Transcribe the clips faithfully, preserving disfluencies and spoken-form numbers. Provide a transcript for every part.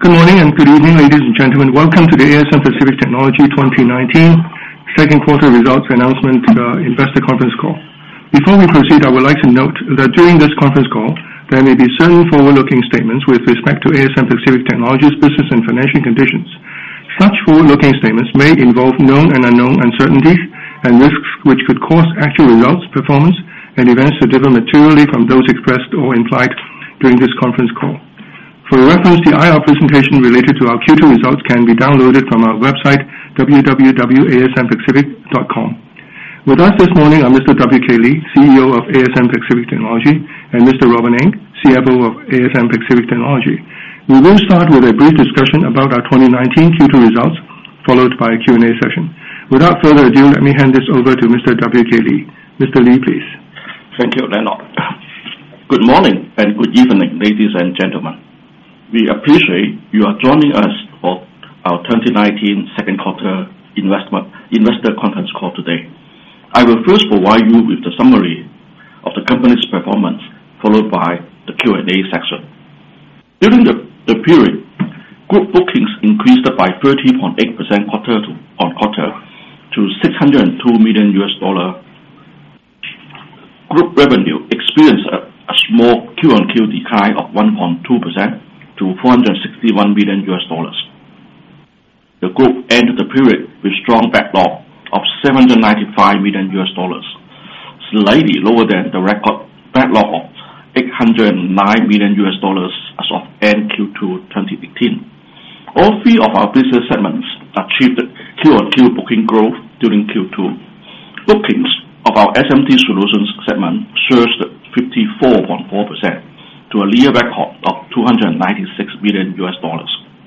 Good morning and good evening, ladies and gentlemen. Welcome to the A S M Pacific Technology twenty nineteen second quarter results announcement uh, investor conference call. Before we proceed, I would like to note that during this conference call, there may be certain forward-looking statements with respect to A S M Pacific Technology's business and financial conditions. Such forward-looking statements may involve known and unknown uncertainties and risks which could cause actual results, performance, and events to differ materially from those expressed or implied during this conference call. For reference, the I R presentation related to our Q two results can be downloaded from our website, w w w dot a s m pacific dot com. With us this morning are Mister W K Lee, C E O of A S M Pacific Technology, and Mister Robin Ng, C F O of A S M Pacific Technology. We will start with a brief discussion about our twenty nineteen Q two results, followed by a Q and A session. Without further ado, let me hand this over to Mister W K Lee. Mister Lee, please. Thank you, Leonard. Good morning and good evening, ladies and gentlemen. We appreciate you are joining us for our twenty nineteen second quarter investment, investor conference call today. I will first provide you with the summary of the company's performance, followed by the Q and A section. During the, the period, group bookings increased by thirty point eight percent quarter to, on quarter to six hundred two million U S dollar. Group revenue experienced a, a small Q on Q decline of one point two percent. to four hundred sixty-one million U S dollars. The group ended the period with strong backlog of seven hundred ninety-five million U S dollars, slightly lower than the record backlog of eight hundred nine million U S dollars as of end Q two twenty eighteen. All three of our business segments achieved Q on Q booking growth during Q two. Bookings of our S M T Solutions segment surged fifty-four point four percent. to a near record of two hundred ninety-six million U S dollars.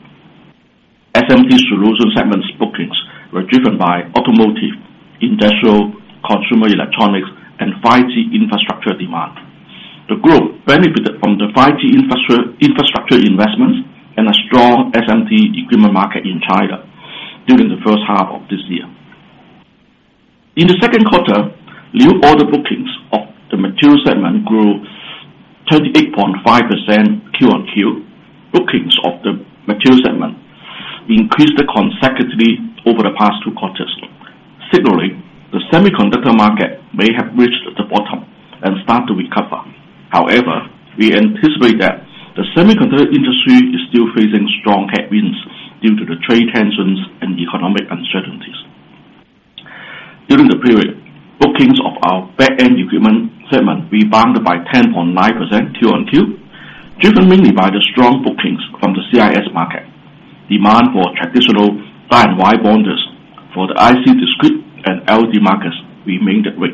S M T Solutions segment's bookings were driven by automotive, industrial, consumer electronics, and five G infrastructure demand. The group benefited from the five G infrastructure, infrastructure investments and a strong S M T equipment market in China during the first half of this year. In the second quarter, new order bookings of the material segment grew twenty-eight point five percent Q on Q. Bookings of the material segment increased consecutively over the past two quarters, signaling the semiconductor market may have reached the bottom and start to recover. However, we anticipate that the semiconductor industry is still facing strong headwinds due to the trade tensions and economic uncertainties. During the period, bookings of our back-end equipment segment rebounded by ten point nine percent Q on Q, driven mainly by the strong bookings from the C I S market. Demand for traditional die and wire bonders for the I C discrete and L E D markets remained weak.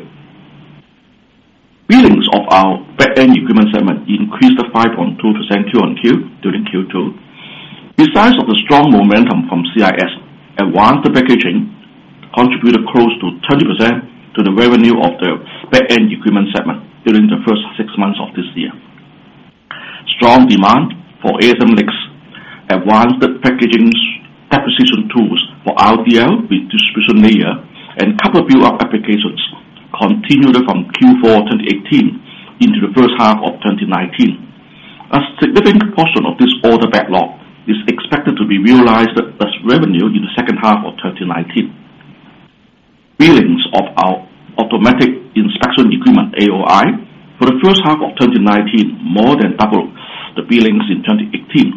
Billings of our back-end equipment segment increased five point two percent Q on Q during Q two. Besides of the strong momentum from C I S, advanced packaging contributed close to twenty percent to the revenue of the back-end equipment segment during the first six months of this year. Strong demand for A S M L I C's advanced packaging deposition tools for R D L with distribution layer and copper build-up applications continued from Q four twenty eighteen into the first half of twenty nineteen. A significant portion of this order backlog is expected to be realized as revenue in the second half of twenty nineteen. Billings of our automatic inspection equipment A O I for the first half of twenty nineteen more than doubled the billings in twenty eighteen.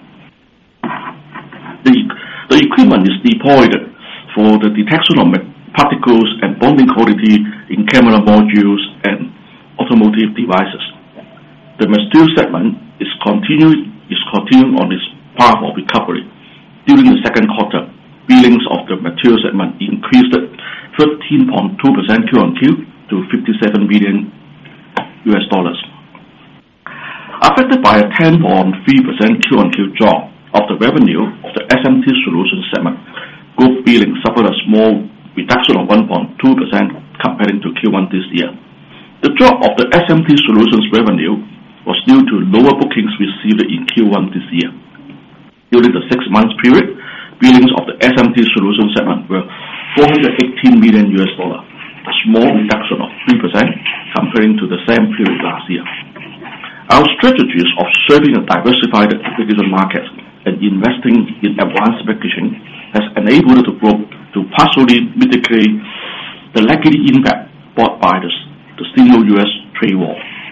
The, the equipment is deployed for the detection of particles and bonding quality in camera modules and automotive devices. The material segment is continuing, is continuing on its path of recovery. During the second quarter, billings of the material segment increased thirteen point two percent Q on Q to fifty-seven million U S dollars. Affected by a ten point three percent Q on Q drop of the revenue of the S M T Solutions segment, group billing suffered a small reduction of one point two percent comparing to Q one this year. The drop of the S M T Solutions revenue was due to lower bookings received in Q one this year. During the six months period, billings of the S M T Solutions segment were four hundred eighteen million U S dollars, a small reduction of three percent comparing to the same period last year. Our strategies of serving a diversified application market and investing in advanced packaging has enabled the group to partially mitigate the legacy impact brought by the, the Sino-U S trade war.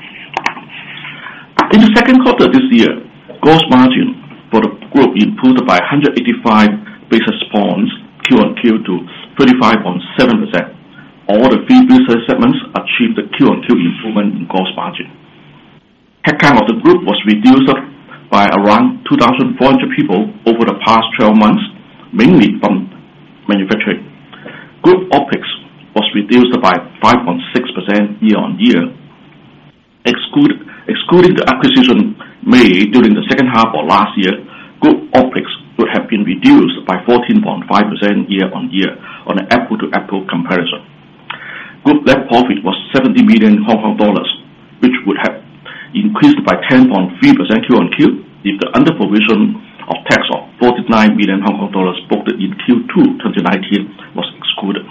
In the second quarter this year, gross margin for the group improved by one hundred eighty-five basis points Q on Q to thirty-five point seven percent. All the three business segments achieved a Q on Q improvement in gross margin. Headcount of the group was reduced by around two thousand four hundred people over the past twelve months, mainly from manufacturing. Group OPEX was reduced by five point six percent year on year. Exclude, excluding the acquisition made during the second half of last year, group OPEX would have been reduced by fourteen point five percent year on year on an apple-to-apple comparison. Group net profit was seventy million Hong Kong dollars, which would have increased by ten point three percent Q on Q if the under-provision of tax of forty-nine million Hong Kong dollars booked in Q two twenty nineteen was excluded.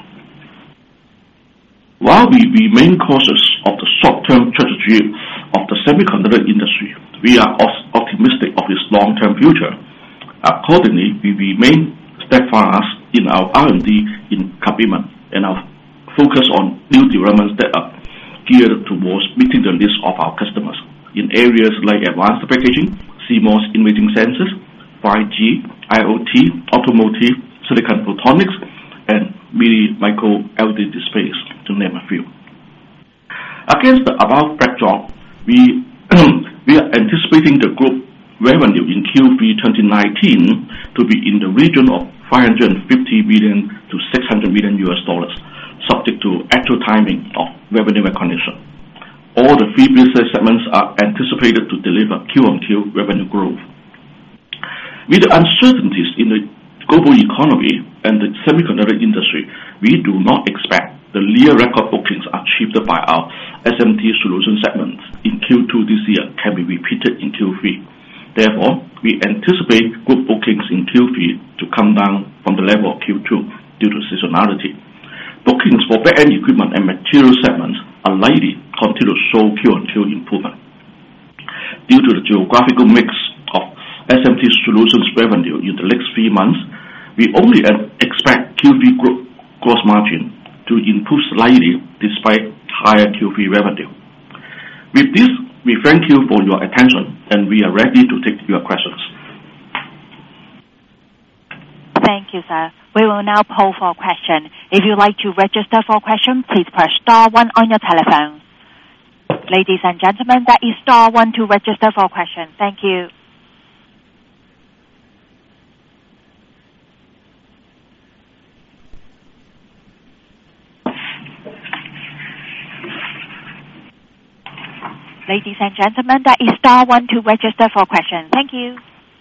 While we remain cautious of the short-term trajectory of the semiconductor industry, we are optimistic of its long-term future. Accordingly, we remain steadfast in our R and D in commitment and our focus on new developments that are geared towards meeting the needs of our customers in areas like advanced packaging, C MOS imaging sensors, five G, I O T, automotive, silicon photonics, and mini micro L E D displays, to name a few. Against the above backdrop, we we are anticipating the group revenue in Q three twenty nineteen to be in the region of five hundred fifty million to six hundred million U S dollars, subject to actual timing of revenue recognition. All the three business segments are anticipated to deliver Q on Q revenue growth. With the uncertainties in the global economy and the semiconductor industry, we do not expect the near record bookings achieved by our S M T Solutions segment in Q two this year can be repeated in Q three. Therefore, we anticipate group bookings in Q three to come down from the level of Q two due to seasonality. Bookings for back-end equipment and material segments are likely continue to show Q on Q improvement. Due to the geographical mix of S M T Solutions revenue in the next three months, we only expect Q three group gross margin to improve slightly despite higher Q three revenue. With this, we thank you for your attention and we are ready to take your questions. Thank you, sir. We will now poll for a question. If you'd like to register for a question, please press star one on your telephone. Ladies and gentlemen, that is star one to register for a question. Thank you. Ladies and gentlemen, that is star one to register for a question. Thank you.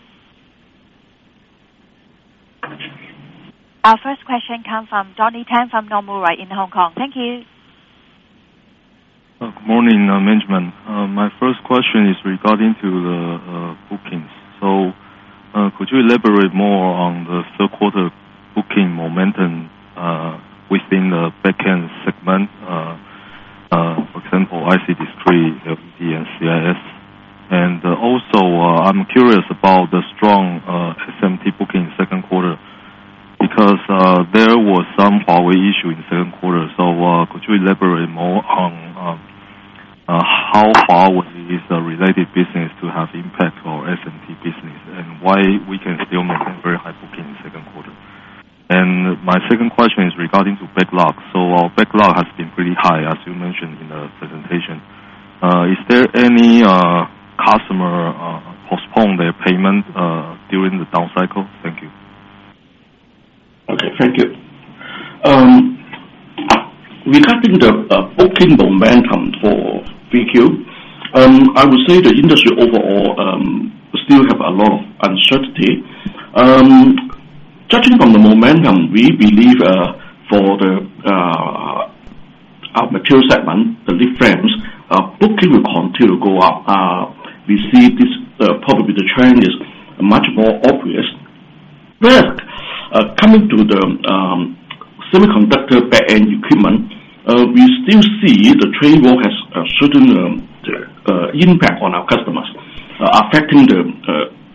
Our first question comes from Donnie Teng from Nomura in Hong Kong. Thank you. Uh, good morning, uh, management. Uh, my first question is regarding to the uh, bookings. So, uh, could you elaborate more on the third quarter booking momentum uh, within the back-end segment? Uh, uh, for example, I C discrete, L E D, and C I S. And uh, also, uh, I'm curious about the strong uh, S M T booking in second quarter, because uh, there was some Huawei issue in second quarter. So uh, could you elaborate more on um, uh, how Huawei is a related business to have impact on S M T business, and why we can still maintain very high booking in second quarter? And my second question is regarding to backlog. So our backlog has been pretty high, as you mentioned in the presentation. Uh, is there any uh, customer uh, postpone their payment uh, during the down cycle? Thank you. Okay, thank you. Um, regarding the uh, booking momentum for three Q, um, I would say the industry overall um, still have a lot of uncertainty. Um, judging from the momentum, we believe uh, for the uh, our material segment, the lead frames, uh, booking will continue to go up. Uh, we see this uh, probably the trend is much more obvious. But Uh, coming to the um, semiconductor back-end equipment, uh, we still see the trade war has a certain um, uh, impact on our customers, uh, affecting the uh,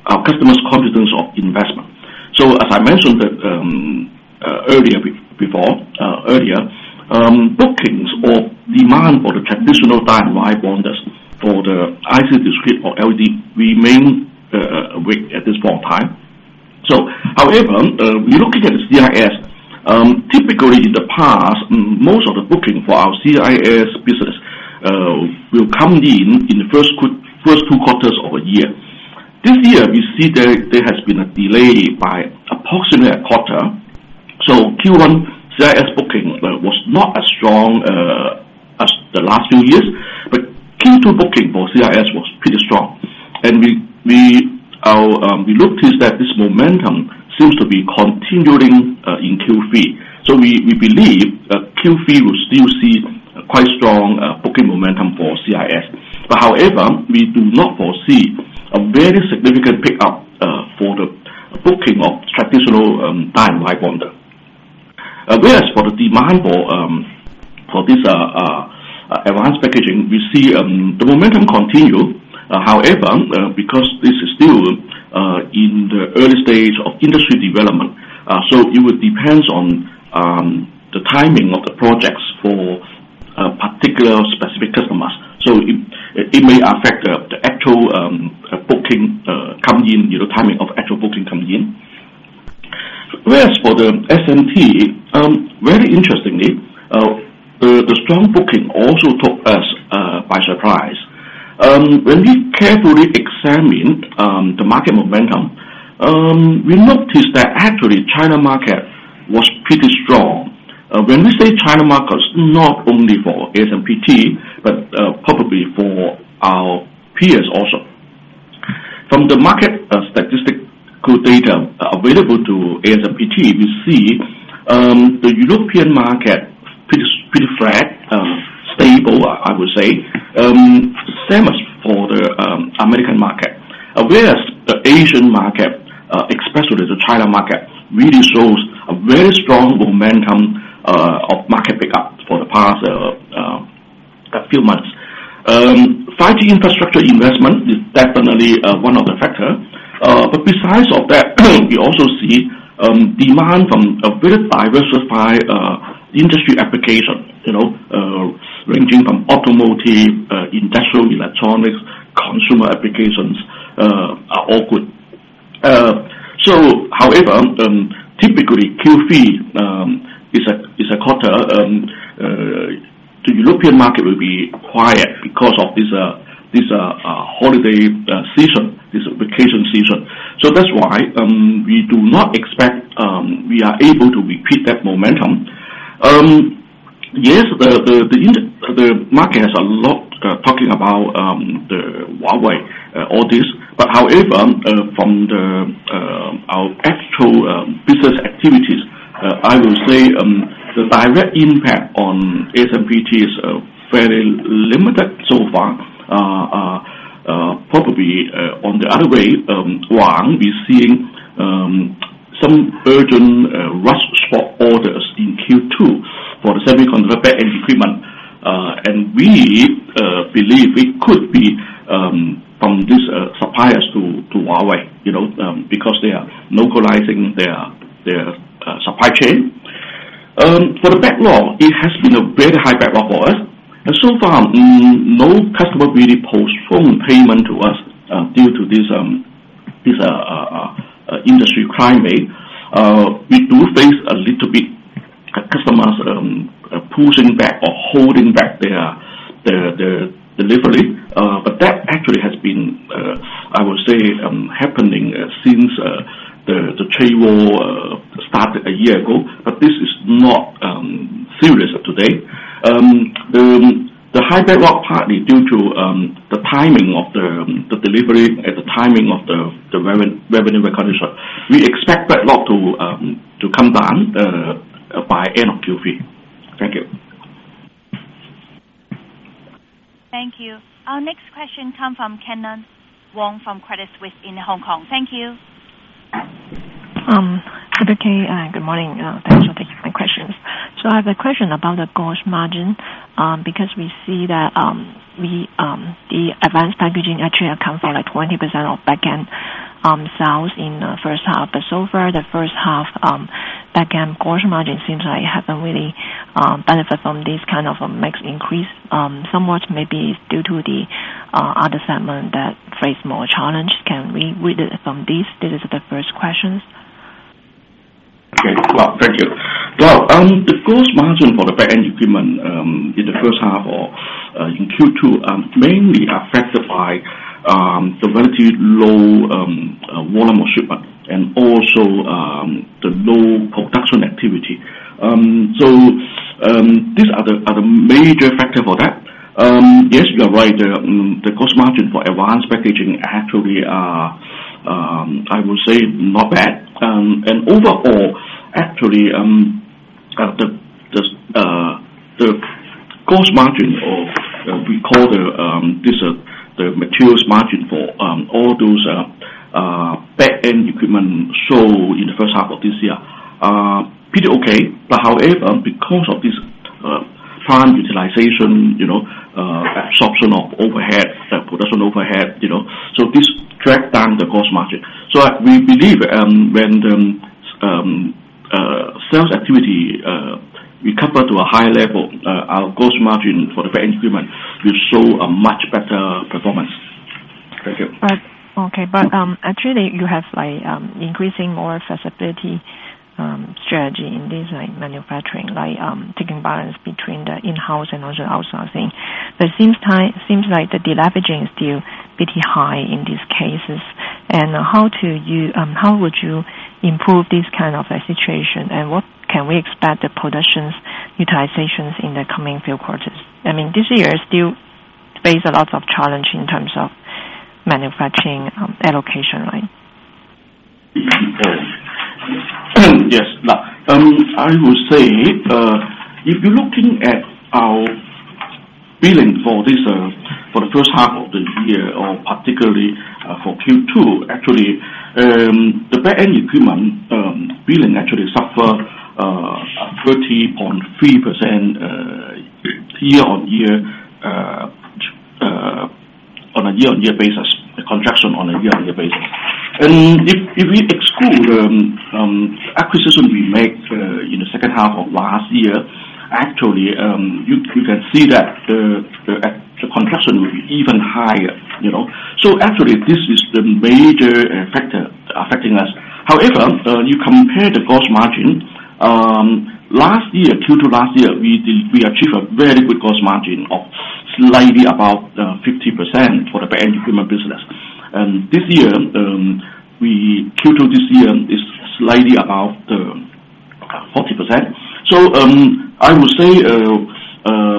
our customers' confidence of investment. So as I mentioned that, um, uh, earlier before uh, earlier, um, bookings or demand for the traditional die and wire bonders for the I C discrete or L E D remain uh, weak at this point in time. So, however, uh, we're looking at the C I S. Um, typically, in the past, um, most of the booking for our C I S business uh, will come in in the first first two quarters of a year. This year, we see there there has been a delay by approximately a quarter. So Q one C I S booking uh, was not as strong uh, as the last few years, but Q two booking for C I S was pretty strong, and we we our um, we noticed that this momentum seems to be continuing uh, in Q three. So we we believe uh, Q three will still see uh, quite strong uh, booking momentum for C I S. But however, we do not foresee a very significant pickup uh, for the booking of traditional um, die and wire bonder. Uh, whereas for the demand for um, for this uh, uh, advanced packaging, we see um, the momentum continue. Uh, however, uh, because this is still uh, in the early stage of industry development, uh, so it will depend on um, the timing of the projects for uh, particular specific customers. So it, it may affect uh, the actual um, uh, booking uh, come in, you know, timing of actual booking come in. Whereas for the S M T, um, very interestingly, uh, the, the strong booking also took us uh, by surprise. Um, when we carefully examine um, the market momentum, um, we noticed that actually China market was pretty strong. Uh, when we say China market, not only for A S M P T, but uh, probably for our peers also. From the market uh, statistical data uh, available to A S M P T, we see um, the European market pretty pretty flat, uh, stable, I would say. Um, same as for the um, American market, uh, whereas the Asian market, uh, especially the China market, really shows a very strong momentum Uh, of market pickup for the past uh, uh, few months. Um, five G infrastructure investment is definitely uh, one of the factors. Uh, but besides of that, we also see um, demand from a very diversified uh, industry application, you know, uh, ranging from automotive, uh, industrial electronics, consumer applications, uh, are all good. Uh, so, however, um, typically Q three um, is a is a quarter. Um, uh, the European market will be quiet because of this uh, this uh, uh, holiday uh, season, this vacation season. So that's why um, we do not expect um, we are able to repeat that momentum. Um, yes, the the the, the market has a lot uh, talking about um, the Huawei, uh, all this. But however, uh, from the uh, our actual um, business activities, Uh, I will say um, the direct impact on A S M P T is uh, fairly limited so far. Uh, uh, uh, probably uh, on the other way, um, one, we're seeing um, some urgent uh, rush spot orders in Q two for the semiconductor back-end equipment, uh, and we uh, believe it could be um, from these uh, suppliers to, to Huawei, you know, um, because they are localizing their their Uh, supply chain. Um, for the backlog, it has been a very high backlog for us, and so far, mm, no customer really postponed payment to us uh, due to this um, this uh, uh, uh, industry climate. Uh, we do face a little bit uh, customers um, uh, pushing back or holding back their their, their delivery, uh, but that actually has been, uh, I would say, um, happening uh, since. Uh, The, the trade war uh, started a year ago, but this is not um, serious today. Um, the, the high backlog partly due to um, the timing of the, the delivery and the timing of the, the revenue, revenue recognition. We expect backlog to um, to come down uh, by end of Q three. Thank you. Thank you. Our next question comes from Kenan Wong from Credit Suisse in Hong Kong. Thank you. Um, okay, uh, good morning. Uh, thanks for taking my questions. So I have a question about the gross margin, um, because we see that um, we um, the advanced packaging actually account for like twenty percent of back-end um, sales in the first half, but so far the first half um, back-end gross margin seems like haven't really um, benefit from this kind of a mix increase. Um, somewhat maybe due to the uh, other segment that face more challenge. Can we read it from this? This is the first question. Okay. Well, thank you. Well, um, the gross margin for the back-end equipment um, in the first half or uh, in Q two um, mainly affected by um, the relatively low um, uh, volume of shipment and also um, the low production activity. Um, so um, these are the are the major factor for that. Um, yes, you are right. The, um, the gross margin for advanced packaging actually are, um, I would say, not bad. Um, and overall, actually, um, uh, the the uh, the gross margin, or uh, we call the um, this uh, the materials margin for um, all those uh, uh, back-end equipment sold in the first half of this year, uh, pretty okay. But however, because of this uh, plant utilization, you know, uh, absorption of overhead, uh, production overhead, you know, so this dragged down the gross margin. So uh, we believe um, when the um, uh, sales activity uh, recover to a high level, uh, our gross margin for the back-end equipment will show a much better performance. Thank you. But, okay, but um, actually you have like um, increasing more flexibility Um, strategy in this like manufacturing, like um, taking balance between the in-house and also outsourcing. But it seems time seems like the deleveraging is still pretty high in these cases. And uh, how to you um, how would you improve this kind of uh, situation? And what can we expect the productions utilizations in the coming few quarters? I mean, this year still face a lot of challenge in terms of manufacturing um, allocation, right? Yes. Now, um, I would say uh, if you're looking at our billing for this uh, for the first half of the year, or particularly uh, for Q two, actually um, the back-end equipment um, billing actually suffer uh, thirty point three percent uh, year-on-year uh, uh, on a year-on-year basis, the contraction on a year-on-year basis. And if, if we exclude um, um, acquisition we made uh, in the second half of last year, actually um, you, you can see that the, the, the contraction will be even higher. You know, so actually this is the major uh, factor affecting us. However, uh, you compare the gross margin. Um, last year, Q two last year, we did, we achieved a very good gross margin of slightly about uh, fifty percent for the back-end equipment business. And this year, um, we Q two this year is slightly about uh, forty percent. So um, I would say, uh, uh,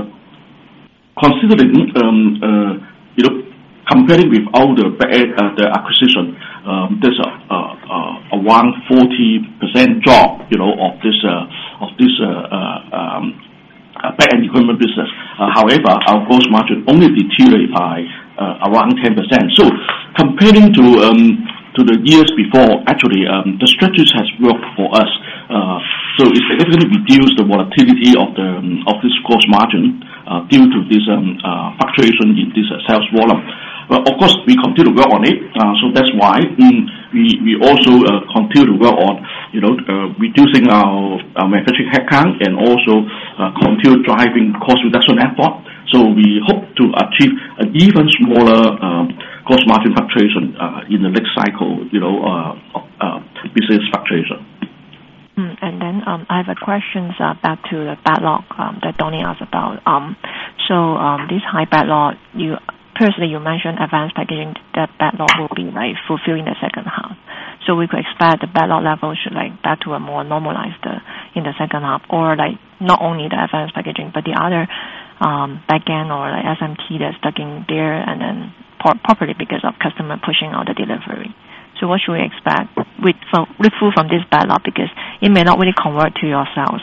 considering um, uh, you know, comparing with all the uh, the acquisition, um, there's a, a, a around forty percent drop, you know, of this uh, of this uh, uh, um, back-end equipment business. Uh, however, our gross margin only deteriorated by uh, around ten percent. So comparing to um, to the years before, actually um, the strategy has worked for us. Uh, so it significantly reduced the volatility of the um, of this gross margin uh, due to this um, uh, fluctuation in this uh, sales volume. Well, of course, we continue to work on it. Uh, so that's why mm, we we also uh, continue to work on, you know, uh, reducing our, our manufacturing headcount and also uh, continue driving cost reduction effort. So we hope to achieve an even smaller um, gross margin fluctuation uh, in the next cycle, you know, uh, uh, business fluctuation. Mm, and then um, I have a question uh, back to the backlog um, that Donnie asked about. Um, so um, this high backlog, you personally you mentioned advanced packaging, that backlog will be like fulfilled in the second half. So we could expect the backlog level should like back to a more normalized uh, in the second half, or like not only the advanced packaging but the other um, back-end or like S M T that's stuck in there and then properly because of customer pushing out the delivery. So what should we expect with from, with from this backlog, because it may not really convert to your sales?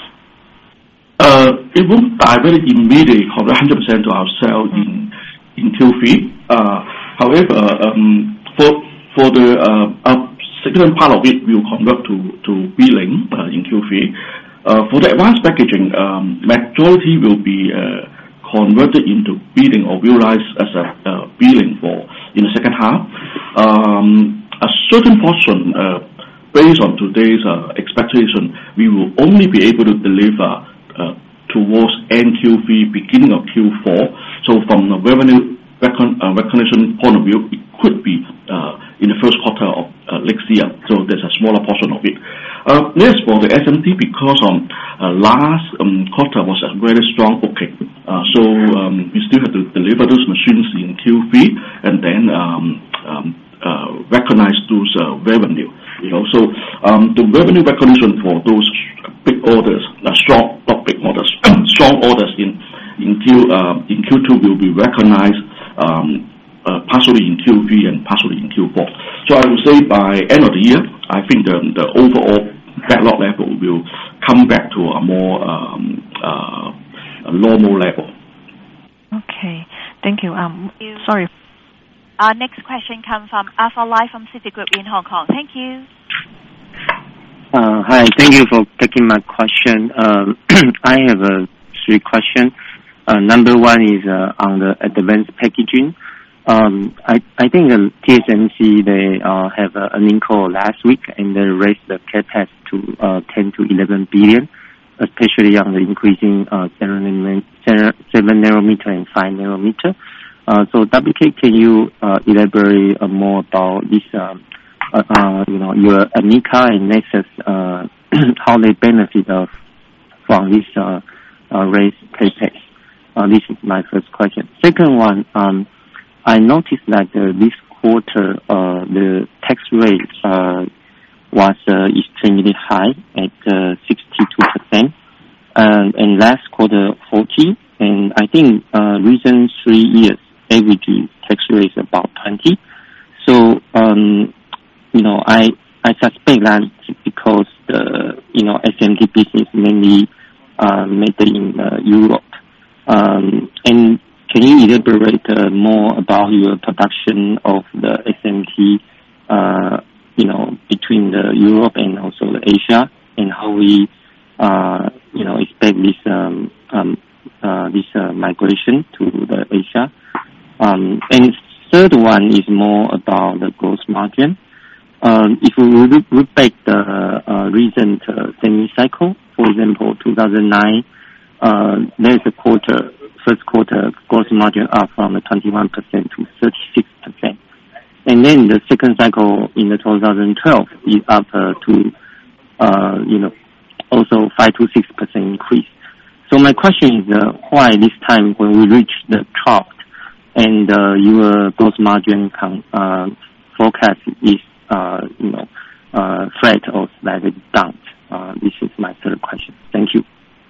Uh, it won't directly immediately convert one hundred percent to our sales mm-hmm. in in Q three. Uh, however, um, for for the uh, a significant part of it will convert to to billing uh, in Q three. Uh, for the advanced packaging, um, majority will be uh, converted into billing or realized as a uh, billing for in the second half. Um, a certain portion, uh, based on today's uh, expectation, we will only be able to deliver uh, towards end Q three, beginning of Q four. So from the revenue recon- uh, recognition point of view, it could be uh, in the first quarter of uh, next year. So there's a smaller portion of it. Uh, yes, for the S M T, because um, uh, last um, quarter was a very strong booking. Uh, so um, we still have to deliver those machines in Q three and then um, um, uh, recognize those uh, revenue. You know, so um, the revenue recognition for those big orders, uh, strong, not big orders, strong orders in in Q uh, in Q two will be recognized um, uh, partially in Q three and partially in Q four. So I would say by end of the year, I think the the overall backlog level will come back to a more um, uh, a normal level. Okay, thank you. Um, Thank you. sorry. Our next question comes from Alpha Life from Citigroup in Hong Kong. Thank you. Uh, hi, thank you for taking my question. Um, I have uh, three questions. Uh, number one is uh, on the advanced packaging. Um, I, I think uh, T S M C, they uh, have an earnings call last week and they raised the capex to uh, ten to eleven billion, especially on the increasing uh, seven nanometer and five nanometer. Uh, so W K, can you uh, elaborate uh, more about this, uh, uh, uh, you know, your AMICRA and Nexus, uh, how they benefit uh, from this uh, uh, raised capex? Uh, this is my first question. Second one, um, I noticed that uh, this quarter uh, the tax rate uh, was uh, extremely high at uh, sixty-two percent, uh, and last quarter forty, and I think uh, recent three years average tax rate is about twenty. So, um, you know, I I suspect that because the, you know, S M T business mainly uh, made in uh, Europe. Um, and can you elaborate uh, more about your production of the S M T, uh, you know, between the Europe and also the Asia, and how we, uh, you know, expect this um, um, uh, this uh, migration to the Asia? Um, and third one is more about the gross margin. Um, if we look, look back the uh, recent uh, semi cycle, for example, two thousand nine, uh, there's a quarter, first quarter gross margin up from the twenty-one percent to thirty-six percent. And then the second cycle in the two thousand twelve is up uh, to, uh, you know, also five to six percent increase. So my question is, uh, why this time when we reach the trough and uh, your gross margin con- uh, forecast is, uh, you know, uh, flat or slightly down? Uh, this is my third question. Thank you.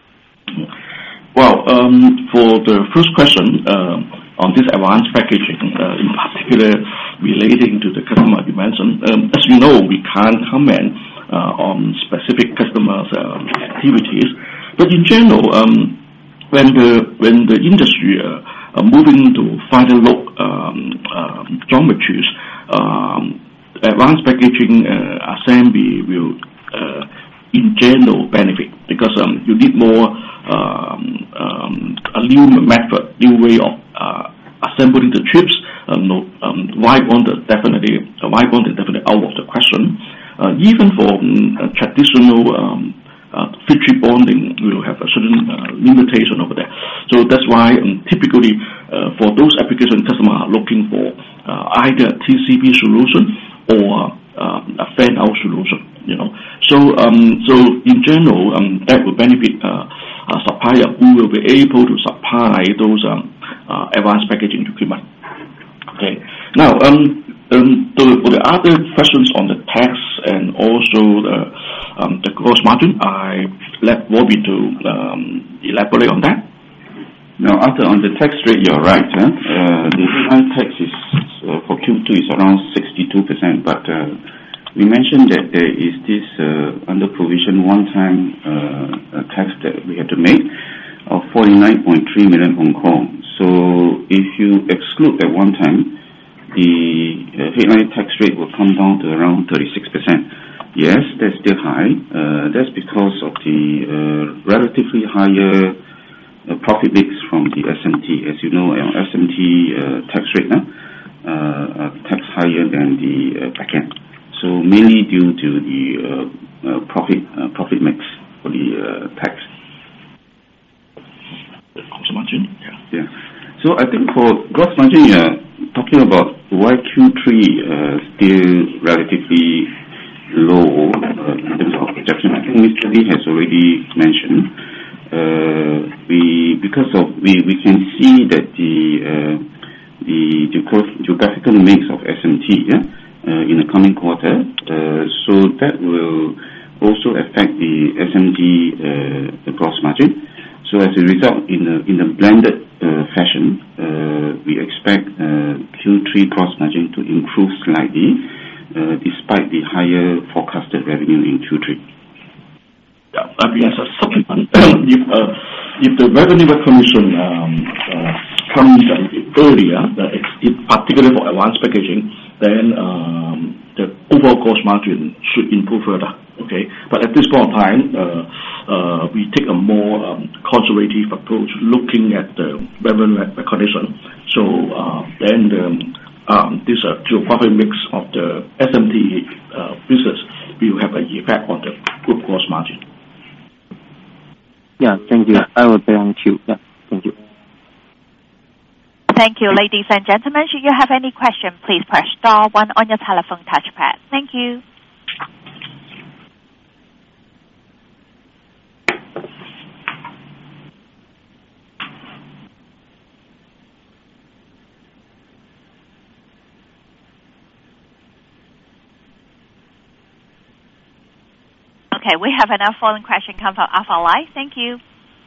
Well, um, for the first question uh, on this advanced packaging, uh, in particular relating to the customer you mentioned, um, as you know, we can't comment uh, on specific customers' uh, activities. But in general, um, when the when the industry uh, are moving to final look um, um, geometries, um, advanced packaging uh, assembly will, uh, in general, benefit because um, you need more um, um, a new method, new way of uh, assembling the chips. Um, no, um, wide bonder definitely, uh, wide bonder definitely out of the question. Uh, even for um, uh, traditional um, Uh, flip chip bonding will have a certain uh, limitation over there. So that's why um, typically uh, for those application customers are looking for uh, either a T C B solution or uh, a fan out solution. You know, so um, so in general um, that will benefit uh, a supplier who will be able to supply those um, uh, advanced packaging equipment. Okay. Now um. Um, the, for the other questions on the tax and also the, um, the gross margin, I let Bobby to um, elaborate on that. Now, Arthur, on the tax rate, you're right. Huh? Uh, the headline tax is uh, for Q two is around sixty-two percent, but uh, we mentioned that there is this uh, under provision one-time uh, tax that we had to make of forty-nine point three million Hong Kong. So if you exclude that one time, the uh, headline tax rate will come down to around thirty-six percent. Yes, that's still high. Uh, that's because of the uh, relatively higher uh, profit mix from the S M T. As you know, uh, S M T uh, tax rate, uh, uh, tax higher than the uh, back end. So mainly due to the uh, uh, profit uh, profit mix for the uh, tax. The gross margin, yeah. Yeah. So I think for gross margin, yeah, talking about why Q three uh, still relatively low uh, in terms of projection, I think Mister Lee has already mentioned. Uh, we because of we, we can see that the uh, the geographical mix of S M T, yeah. Uh, in the coming quarter, uh, so that will also affect the S M T uh, the gross margin. So as a result, in a, in a blended uh, fashion, uh, we expect uh, Q three gross margin to improve slightly, uh, despite the higher forecasted revenue in Q three. Yeah, I mean, as a supplement, if uh, if the revenue recognition um, uh, comes a bit earlier, uh, it's, particularly for advanced packaging, then um, the overall gross margin should improve further. Okay, but at this point in time, uh, uh, we take a more um, conservative approach, looking at the revenue recognition. So uh, then the, um, this uh, geographic mix of the S M T uh, business will have an effect on the group gross margin. Yeah, thank you. I will be on queue. Yeah, thank you. Thank you, ladies and gentlemen. Should you have any question, please press star one on your telephone touchpad. Thank you. Okay, we have another following question come from Alpha Life. Thank you.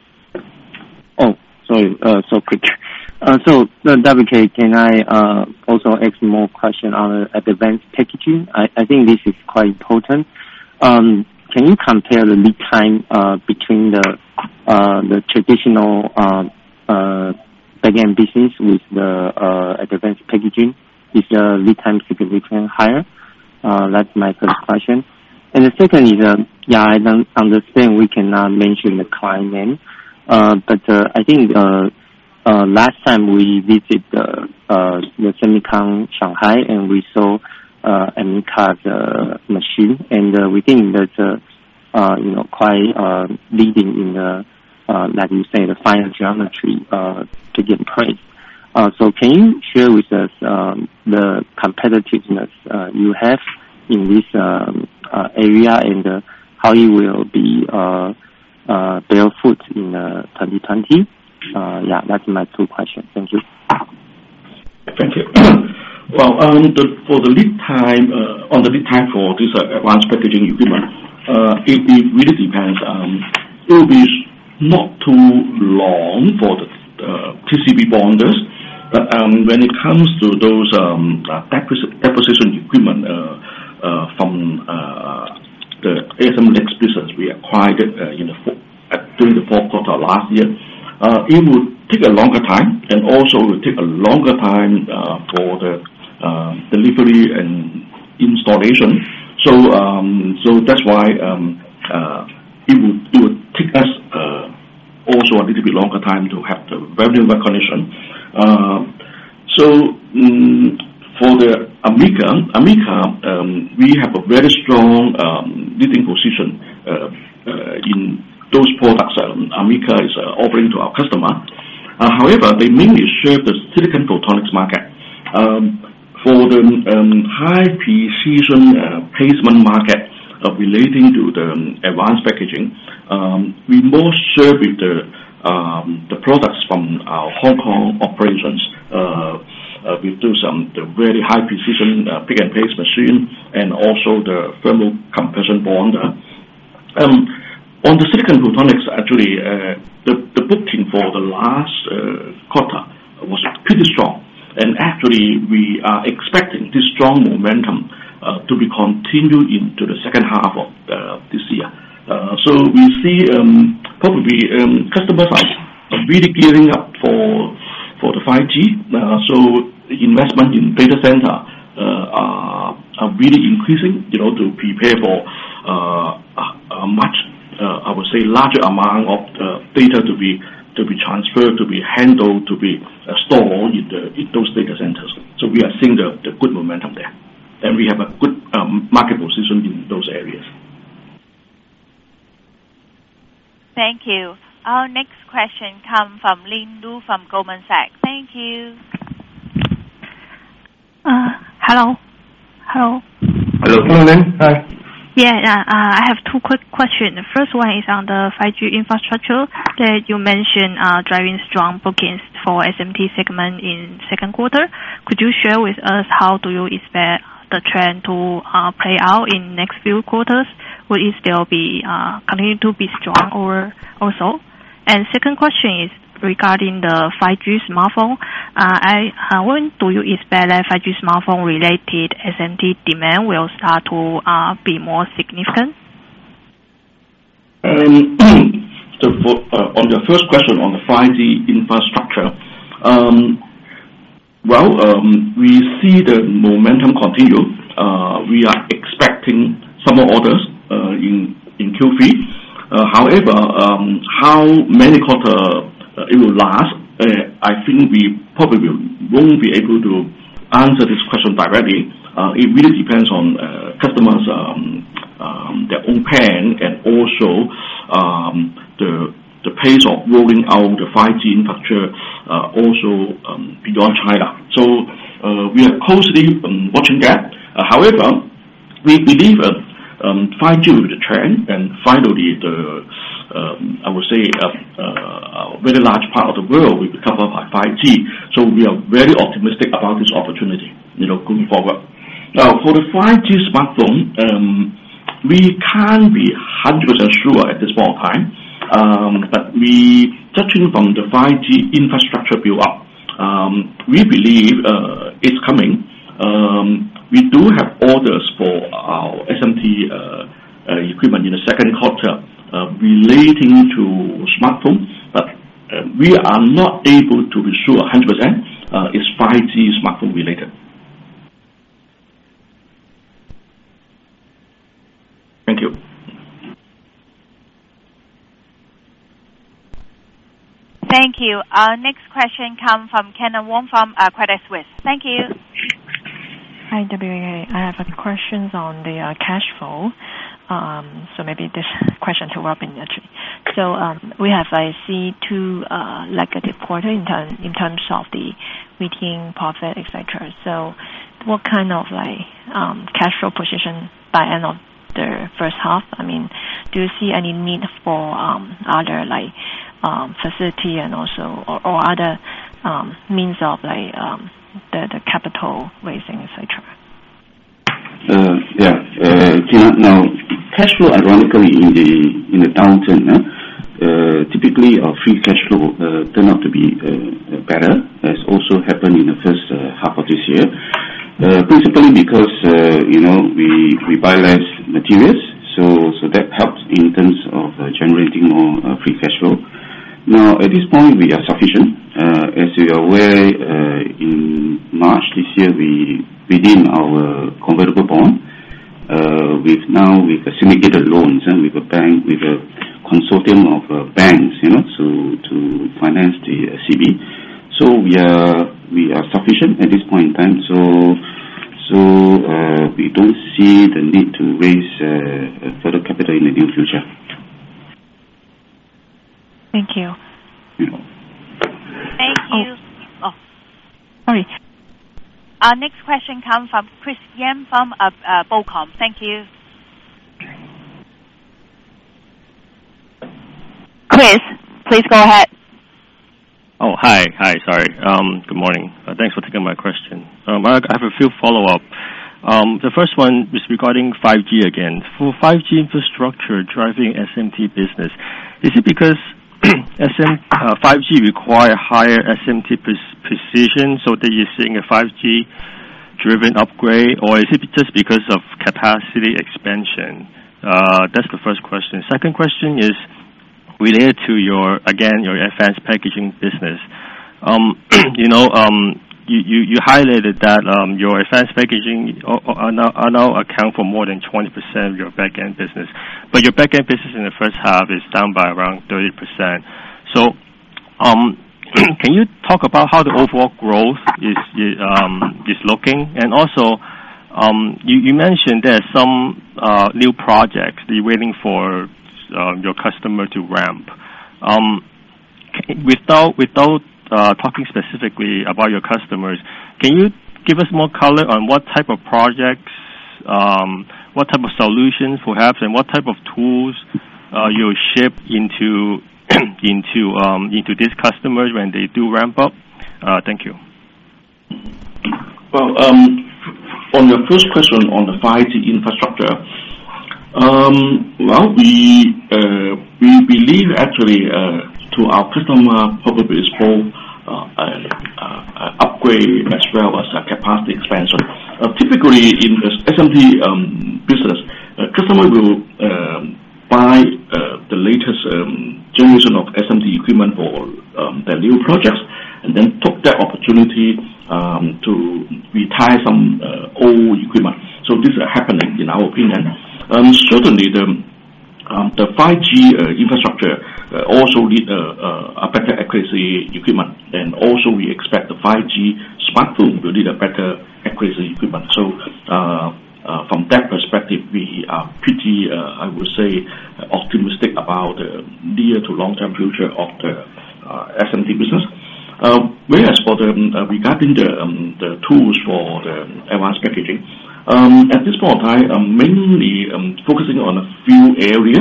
Oh, sorry, uh, so quick. Uh, so, uh, W K, can I uh, also ask more question on uh, advanced packaging? I, I think this is quite important. Um, can you compare the lead time uh, between the uh, the traditional uh, uh, back-end business with the uh, advanced packaging? Is the lead time significantly higher? Uh, that's my first question. And the second is, uh, yeah, I don't understand we cannot mention the client name, uh, but uh, I think uh, uh, last time we visited uh, uh, the SEMICON Shanghai and we saw uh, AMICRA's uh, machine, and uh, we think that's uh, uh, you know quite uh, leading in the uh, like you say the fine geometry uh, to get praised. Uh, so can you share with us um, the competitiveness uh, you have in this um, uh, area and uh, how it will be uh, uh, bear fruit in uh, twenty twenty? Uh, yeah, that's my two questions. Thank you. Thank you. Well, um, the, for the lead time, uh, on the lead time for this uh, advanced packaging equipment, uh, it, it really depends. Um, it will be not too long for the uh, P C B bonders, but um, when it comes to those um, uh, deposition equipment uh, uh, from uh, the A S M L E X business we acquired uh, in the four, uh, during the fourth quarter last year, uh, it would take a longer time, and also will take a longer time uh, for the uh, delivery and installation. So, um, so that's why um, uh, it would it would take us uh, also a little bit longer time to have the revenue recognition. Uh, so. Um, For the AMICRA, AMICRA, um, we have a very strong um, leading position uh, uh, in those products um, AMICRA is uh, offering to our customer. Uh, however, they mainly serve the silicon photonics market. Um, for the um, high precision uh, placement market uh, relating to the um, advanced packaging, um, we more serve with the um, the products from our Hong Kong operations. Uh, Uh, with those um, the very high precision uh, pick and place machine, and also the thermal compression bonder. Um, on the silicon photonics, actually, uh, the the booking for the last uh, quarter was pretty strong, and actually we are expecting this strong momentum uh, to be continued into the second half of uh, this year. Uh, so we see um, probably um, customers are really gearing up for for the five G. Uh, so investment in data center uh, are, are really increasing, you know, to prepare for uh, a, a much, uh, I would say, larger amount of uh, data to be to be transferred, to be handled, to be uh, stored in, the, in those data centers. So we are seeing the, the good momentum there. And we have a good um, market position in those areas. Thank you. Our next question comes from Lin Lu from Goldman Sachs. Thank you. Uh, hello. Hello. Hello. Hello, Lin. Hi. Yeah, uh, I have two quick questions. The first one is on the five G infrastructure that you mentioned uh, driving strong bookings for S M T segment in second quarter. Could you share with us how do you expect the trend to uh, play out in next few quarters? Will it still be uh, continue to be strong or also? And second question is regarding the five G smartphone. Uh, I, uh, when do you expect that five G smartphone related S M T demand will start to uh, be more significant? Um, so for, uh, on your first question on the five G infrastructure, um, well, um, we see the momentum continue. Uh, we are expecting some more orders uh, in in Q three. Uh, however, um, how many quarters uh, it will last, uh, I think we probably won't be able to answer this question directly. Uh, it really depends on uh, customers' um, um, their own plan and also um, the the pace of rolling out the five G infrastructure uh, also um, beyond China. So uh, we are closely um, watching that. Uh, however, we believe uh, um, five G will be the trend, and finally, the um, I would say uh, uh, a very large part of the world will be covered by five G. So we are very optimistic about this opportunity, you know, going forward. Now, for the five G smartphone, um, we can't be one hundred percent sure at this point in time, um, but we, judging from the five G infrastructure build up, um, we believe uh, it's coming. Um, we do have orders for our S M T uh, uh, equipment in the second quarter uh, relating to smartphone, but uh, we are not able to be sure one hundred percent uh, it's five G smartphone related. Thank you. Thank you. Our next question comes from Kenneth Wong from uh, Credit Suisse. Thank you. Hi, W A. I have a question on the uh, cash flow. Um, so maybe this question to Robin actually. So um, we have I see two uh, negative quarter in, term, in terms of the meeting profit, et cetera. So what kind of like um, cash flow position by end of the first half? I mean, do you see any need for um, other like um, facility and also or, or other um, means of like um, the, the capital raising, et cetera? Uh, yeah, uh, Tina, now cash flow ironically in the in the downturn, uh, uh, typically our free cash flow uh, turn out to be uh, better, as also happened in the first uh, half of this year. Uh, principally because uh, you know we we buy less materials, so so that helps in terms of uh, generating more uh, free cash flow. Now at this point we are sufficient. Uh, as you are aware, uh, in March this year we within our convertible bond uh, with now with a syndicated loans and with a bank with a consortium of uh, banks, you know, to to finance the uh, C B. So we are we are sufficient at this point in time. So so uh, we don't see the need to raise uh, further capital in the near future. Thank you. Yeah. Thank you. Oh, sorry. Our next question comes from Chris Yam from uh, uh, BOCOM. Thank you. Chris, please go ahead. Oh, hi. Hi, sorry. Um, good morning. Uh, thanks for taking my question. Um, I, I have a few follow-up. Um, the first one is regarding five G again. For five G infrastructure driving S M T business, is it because S M, uh, five G require higher S M T pre- precision so that you're seeing a five G driven upgrade, or is it just because of capacity expansion? Uh, that's the first question. Second question is related to your, again, your advanced packaging business. Um, you know, um, you, you, you highlighted that um, your advanced packaging are, are, now, are now account for more than twenty percent of your back-end business. But your back-end business in the first half is down by around thirty percent. So Um, can you talk about how the overall growth is is, um, is looking? And also, um, you, you mentioned there's some uh, new projects that you're waiting for uh, your customer to ramp. Um, without without uh, talking specifically about your customers, can you give us more color on what type of projects, um, what type of solutions perhaps, and what type of tools uh, you'll ship into into um, into these customers when they do ramp up? Uh, thank you. Well, um, on your first question on the five G infrastructure, um, well, we uh, we believe actually uh, to our customer probably is both uh, uh, uh, upgrade as well as uh, capacity expansion. Uh, typically, in the S M T um, business, uh, customer will um, buy uh, the latest um, generation of S M T equipment for um, their new projects, and then took that opportunity um, to retire some uh, old equipment. So this is happening, in our opinion. Um, certainly, the um, the five G uh, infrastructure uh, also need uh, uh, a better accuracy equipment, and also we expect the five G smartphone will need a better accuracy equipment. So. Uh, Uh, from that perspective, we are pretty, uh, I would say, uh, optimistic about the near to long-term future of the uh, S M T business. Uh, whereas for the uh, regarding the um, the tools for the advanced packaging, um, at this point in time, I'm mainly um, focusing on a few areas.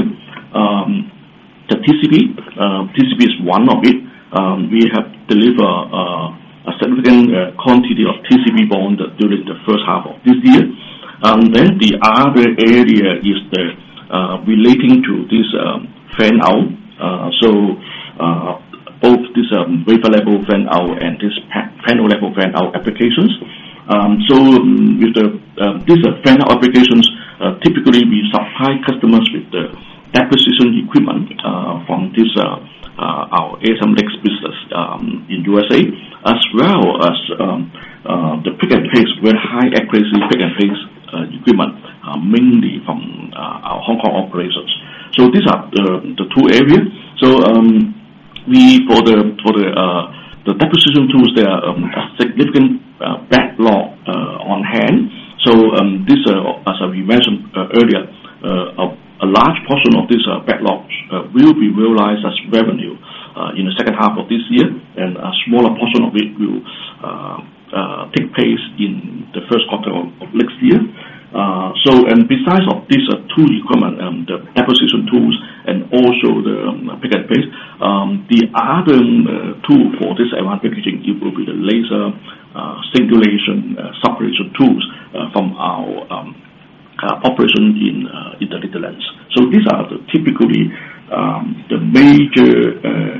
Um, the T C B, uh, T C B is one of it. Um, we have delivered uh, a significant uh, quantity of T C B bond during the first half of this year. And then the other area is the uh, relating to this um, fan out. Uh, so uh, both this um, wafer level fan out and this pa- panel level fan out applications. Um, so um, with the uh, these uh, fan out applications, uh, typically we supply customers with the deposition equipment uh, from this uh, uh, our A S M L X business um, in U S A, as well as um, uh, the pick and place, very high accuracy pick and place. Uh, equipment, uh, mainly from uh, our Hong Kong operations. So these are the, the two areas. So um, we for the for the uh, the deposition tools, there are um, a significant uh, backlog uh, on hand. So um, this, uh, as we mentioned uh, earlier, uh, a, a large portion of this uh, backlog uh, will be realized as revenue uh, in the second half of this year, and a smaller portion of it will. Uh, Uh, take place in the first quarter of, of next year. Uh, so, and besides of these uh, two equipment, um, the deposition tools and also the um, pick and place, um, the other uh, tool for this advanced packaging, it will be the laser uh, singulation uh, separation tools uh, from our um, uh, operation in uh, in the Netherlands. So these are the typically um, the major uh,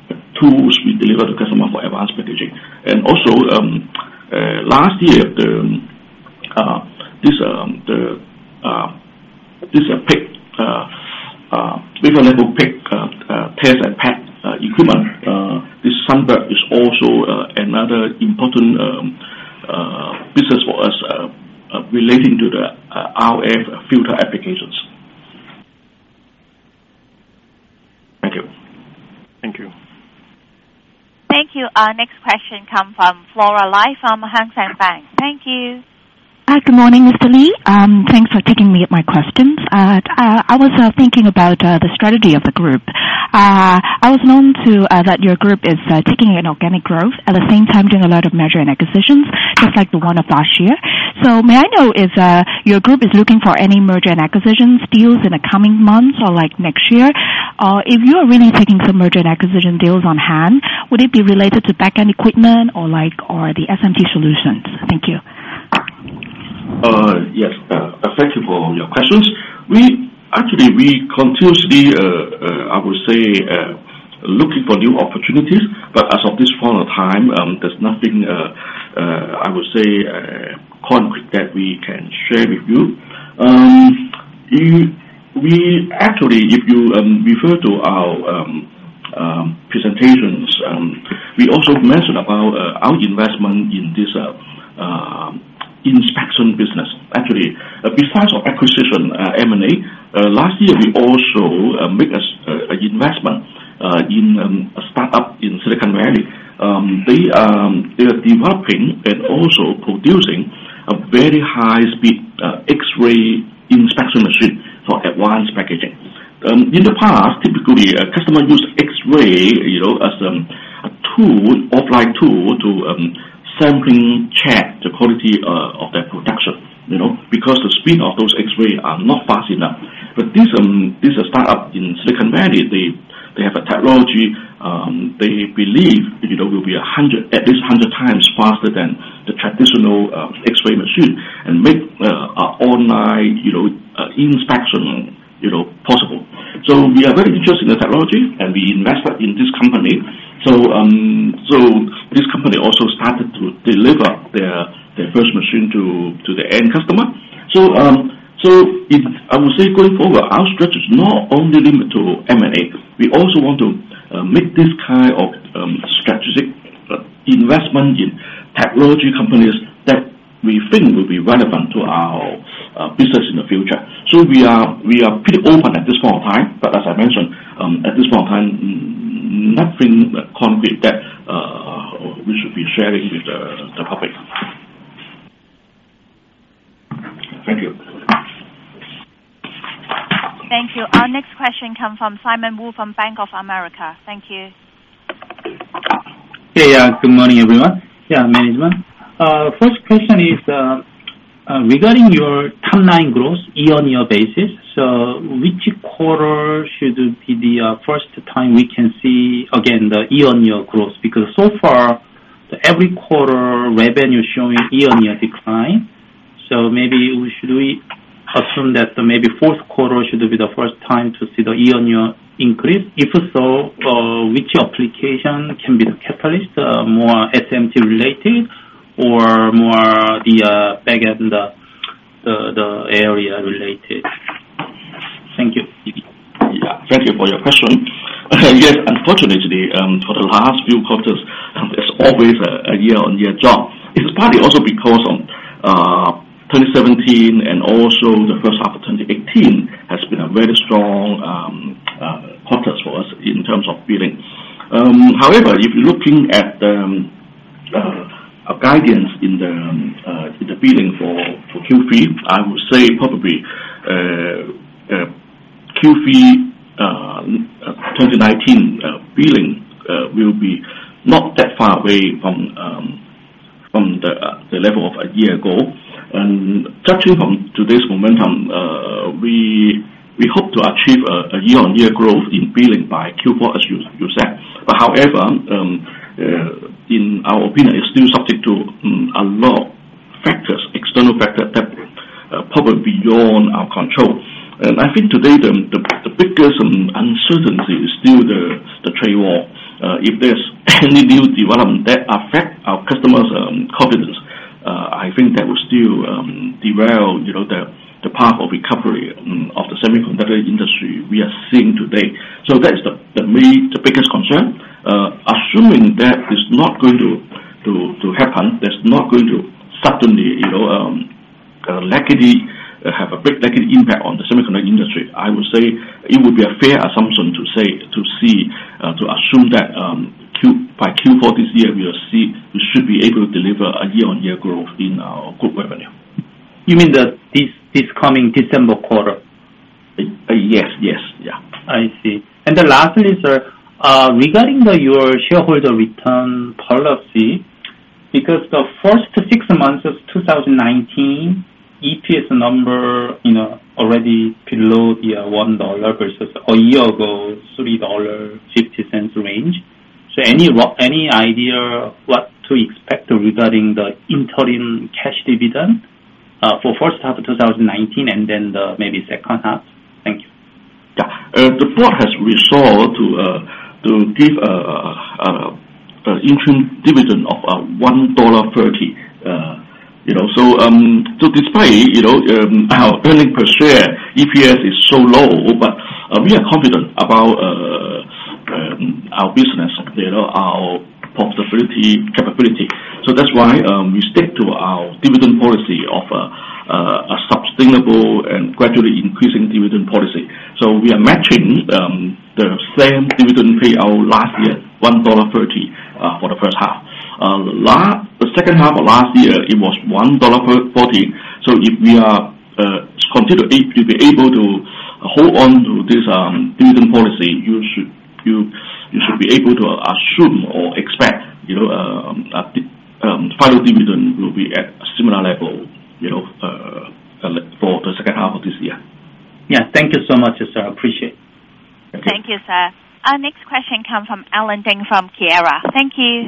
tools we deliver to customers for advanced packaging. And also, um, uh, last year, the uh, this um, the uh, this uh, pick uh, uh, wafer level pick uh, uh, test and pack uh, equipment. Uh, this Sunbird is also uh, another important um, uh, business for us uh, uh, relating to the uh, R F filter applications. Thank you. Thank you. Thank you. Our next question comes from Flora Lai from Hang Seng Bank. Thank you. Hi, good morning, Mister Lee. Um, thanks for taking me my questions. Uh, I, I was uh, thinking about uh, the strategy of the group. Uh, I was known to uh, that your group is uh, taking an organic growth at the same time doing a lot of merger and acquisitions, just like the one of last year. So may I know if uh, your group is looking for any merger and acquisitions deals in the coming months or like next year? Or if you are really taking some merger and acquisition deals on hand, would it be related to back-end equipment or like or the S M T solutions? Thank you. Uh, yes, uh, thank you for your questions. We actually we continuously, uh, uh, I would say, uh, looking for new opportunities. But as of this point of time, um, there's nothing, uh, uh, I would say, uh, concrete that we can share with you. Um, you we actually, if you um, refer to our um, um, presentations, um, we also mentioned about uh, our investment in this. Uh, uh, inspection business. Actually, uh, besides of acquisition, uh, M and A, uh, last year we also uh, make an uh, investment uh, in um, a startup in Silicon Valley. Um, they, um, they are developing and also producing a very high-speed uh, X-ray inspection machine for advanced packaging. Um, in the past, typically, a customer use X-ray, you know, as um, a tool, offline tool to um, sampling check the quality uh, of their production. You know, because the speed of those X-ray are not fast enough. But this um, this a startup in Silicon Valley. They they have a technology. Um, they believe you know will be a hundred at least hundred times faster than the traditional uh, X-ray machine, and make uh, uh, online you know uh, inspection you know possible. So we are very interested in the technology, and we invested in this company. So um, so this company also started to deliver their their first machine to to the end customer. So um, so it, I would say going forward, our strategy is not only limited to M and A. We also want to uh, make this kind of um, strategic uh, investment in technology companies that we think will be relevant to our uh, business in the future. So we are we are pretty open at this point of time. But as I mentioned, um, at this point of time, nothing concrete that uh, we should be sharing with the, the public. Thank you. Thank you. Our next question comes from Simon Wu from Bank of America. Thank you. Yeah, yeah. Good morning, everyone. Yeah, management. Uh, first question is uh, uh, regarding your top line growth year-on-year basis. So, which quarter should be the uh, first time we can see again the year-on-year growth? Because so far, the every quarter revenue showing year-on-year decline. So maybe we, should we assume that the maybe fourth quarter should be the first time to see the year-on-year increase? If so, uh, which application can be the catalyst? Uh, more S M T related, or more the uh, back-end the, the the area related? Thank you. Yeah, thank you for your question. Uh, yes, unfortunately, um, for the last few quarters, um, there's always a, a year-on-year drop. It's partly also because of uh, twenty seventeen and also the first half of twenty eighteen has been a very strong um, uh, quarters for us in terms of billing. Um, however, if you're looking at um, uh, a guidance in the um, uh, in the billing for, for Q three, I would say probably uh, uh, Q three uh, twenty nineteen uh, billing uh, will be not that far away from um, from the uh, the level of a year ago. And judging from today's momentum, uh, we we hope to achieve a, a year-on-year growth in billing by Q four, as you, you said. But however, um, uh, in our opinion, it's still subject to um, a lot of factors, external factors that uh, probably beyond our control. And I think today the the, the biggest um, uncertainty is still the the trade war. Uh, if there's any new development that affect our customers' um, confidence, Uh, I think that will still um, derail, you know, the the path of recovery um, of the semiconductor industry we are seeing today. So that is the the, main, the biggest concern. Uh, assuming that is not going to to to happen, that's not going to suddenly, you know, um, uh, likely uh, have a big negative impact on the semiconductor industry. I would say it would be a fair assumption to say to see uh, to assume that. Um, Q, by Q four this year, we will see we should be able to deliver a year-on-year growth in our group revenue. You mean the this this coming December quarter? Uh, uh, yes, yes, yeah. I see. And the lastly, sir, uh, regarding the your shareholder return policy, because the first six months of two thousand nineteen E P S number, you know, already below the uh, one dollar versus a year ago three dollar fifty cents range. So any any idea what to expect regarding the interim cash dividend uh, for first half of two thousand nineteen and then the maybe second half? Thank you. Yeah, uh, the board has resolved to uh, to give a, a, a interim dividend of uh, one dollar thirty. Uh, you know, so um, so despite you know um, our earning per share E P S is so low, but uh, we are confident about. Uh, Um, our business, you know, our profitability capability. So that's why um, we stick to our dividend policy of a, uh, a sustainable and gradually increasing dividend policy. So we are matching um, the same dividend payout last year, one dollar thirty uh, for the first half. Uh, last, the second half of last year, it was one dollar forty. So if we are uh, continue to be able to hold on to this um, dividend policy, you should you you should be able to assume or expect, you know, um, a um, final dividend will be at a similar level, you know, uh, for the second half of this year. Yeah, thank you so much, sir. I appreciate it. Thank you. Thank you, sir. Our next question comes from Alan Ding from Kiera. Thank you.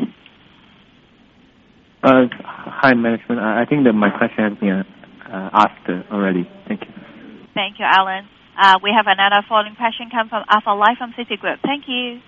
Uh, hi, management. I think that my question has been uh, asked already. Thank you. Thank you, Alan. Uh, we have another following question come from Arthur Lai from Citigroup. Thank you.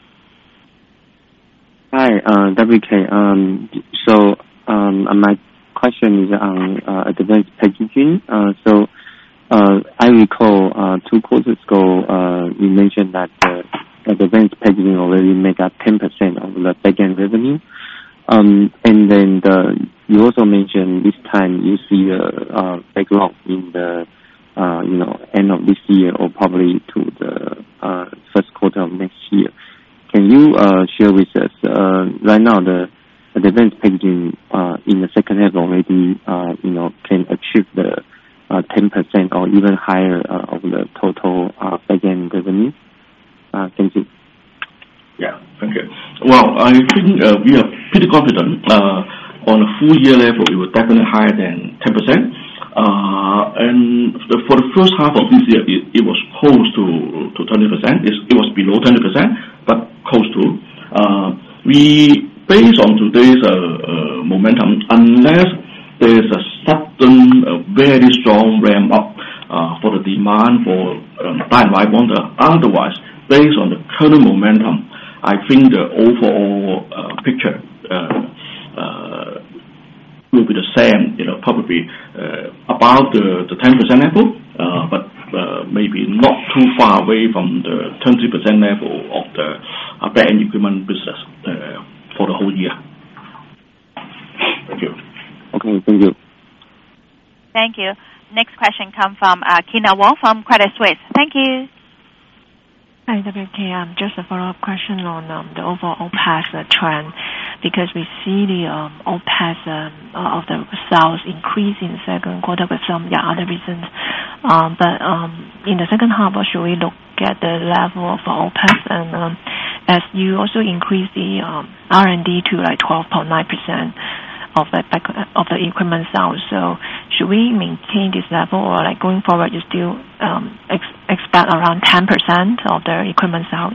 Hi, uh, W K. Um, so um, my question is on uh, advanced packaging. Uh, so uh, I recall uh, two quarters ago uh, you mentioned that uh, advanced packaging already make up ten percent of the back-end revenue. Um, and then the, you also mentioned this time you see a uh, backlog in the uh, you know end of this year or probably to the uh, first quarter of next year. Can you uh, share with us uh, right now the, the advanced packaging uh, in the second half already uh, you know can achieve the uh, ten percent or even higher uh, of the total uh, back-end revenue? Uh, thank you. Yeah, thank you. Well, I think uh, we are pretty confident uh, on a full year level. It was definitely higher than ten percent. Uh, and the, for the first half of this year, it, it was close to to twenty percent. It's, it was below twenty percent, but close to. Uh, we based on today's uh, uh, momentum, unless there's a sudden, uh, very strong ramp up uh, for the demand for um, die and wire bonder. Otherwise, based on the current momentum, I think the overall uh, picture uh, uh, will be the same, you know, probably uh, about the, the ten percent level, uh, but uh, maybe not too far away from the twenty percent level of the uh, back-end equipment business uh, for the whole year. Thank you. Okay, thank you. Thank you. Next question comes from uh, Kina Wong from Credit Suisse. Thank you. Hi, W K. Um, just a follow-up question on um, the overall O P E X uh, trend, because we see the um, O P E X um, uh, of the sales increase in the second quarter with some yeah, other reasons. Um, but um, in the second half, should we look at the level of O P E X? And um, as you also increase the um, R and D to like twelve point nine percent of the back, of the equipment sales, so should we maintain this level, or like going forward, you still um, ex- expect around ten percent of the equipment sales?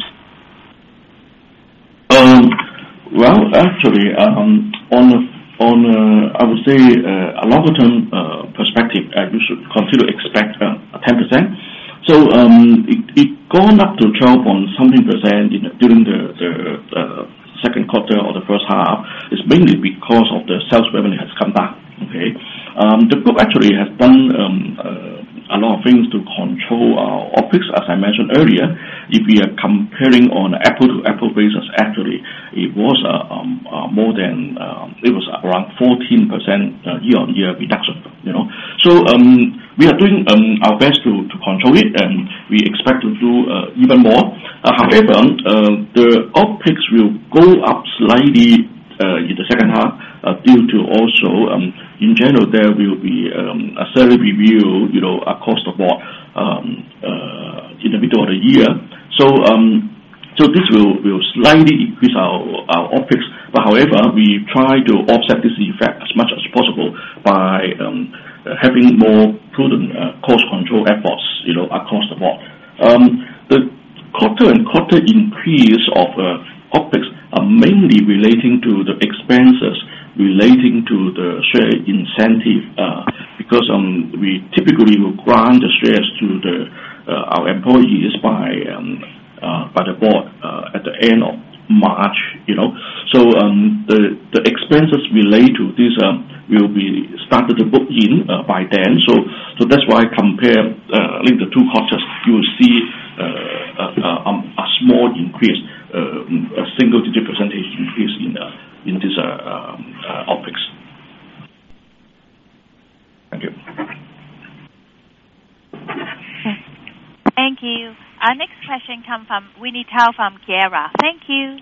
Um, well, actually, um, on on uh, I would say uh, a longer term uh, perspective, uh, you should continue to expect uh, ten percent. So um, it, it gone up to twelve point something percent in, during the the uh, second quarter or the first half is mainly because of the sales revenue has come down. Okay, um, the group actually has done um, uh, a lot of things to control our O P E X. As I mentioned earlier, if we are comparing on an apple-to-apple basis, actually it was uh, um, uh, more than um, it was around fourteen percent uh, year-on-year reduction. You know, so um, we are doing um, our best to, to control it, and we expect to do uh, even more. Uh, however, uh, the O P E X will go up slightly uh, in the second half uh, due to also, um, in general, there will be um, a salary review, you know, across the board um, uh, in the middle of the year. So, um, so this will, will slightly increase our, our O P E X. But however, we try to offset this effect as much as possible by um, uh, having more prudent uh, cost control efforts, you know, across the board. Um, the quarter and quarter increase of uh, O P E X are mainly relating to the expenses relating to the share incentive, uh, because um, we typically will grant the shares to the uh, our employees by um, uh, by the board uh, at the end of March. You know, so um, the the expenses related to this um, will be started to book in uh, by then. So so that's why compare uh, link the two quarters, you will see uh, a, a, a small increase, uh, a single digit percentage increase in uh, in this uh, um, uh, O P E X. Thank you. Thank you. Our next question comes from Winnie Tao from Kiera. Thank you.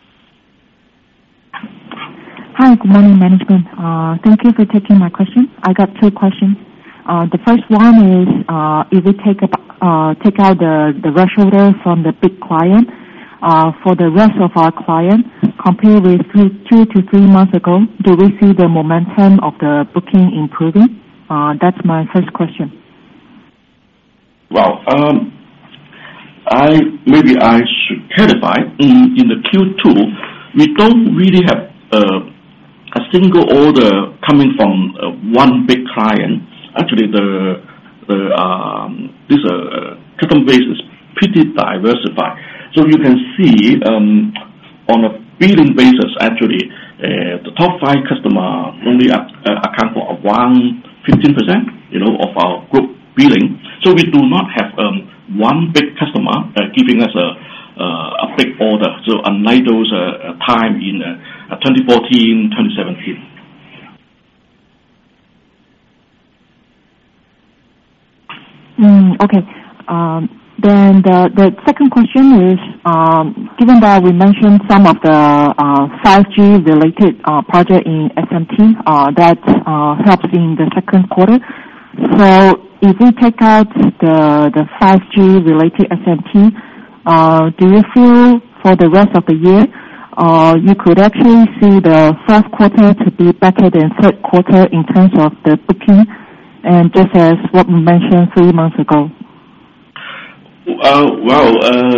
Hi, good morning, management. Uh, thank you for taking my question. I got two questions. Uh, the first one is, uh, if we take, uh, take out the, the rush order from the big client, uh, for the rest of our clients, compared with two, two to three months ago, do we see the momentum of the booking improving? Uh, that's my first question. Well, um, I maybe I should clarify. In, in the Q two, we don't really have uh, a single order coming from uh, one big client. Actually, the the um, this uh, customer base is pretty diversified. So you can see um, on a billing basis, actually, uh, the top five customer only uh, account for around fifteen percent, you know, of our group billing. So we do not have um, one big customer uh, giving us a uh, a big order. So unlike those uh, time in uh, twenty fourteen, twenty seventeen. Mm, okay. Um, then the, the second question is, um, given that we mentioned some of the uh, five G related uh, project in S M T uh, that uh, helps in the second quarter. So if we take out the the five G related S M T, uh, do you feel for the rest of the year, uh, you could actually see the fourth quarter to be better than third quarter in terms of the booking? And just as what we mentioned three months ago. Uh, well, uh,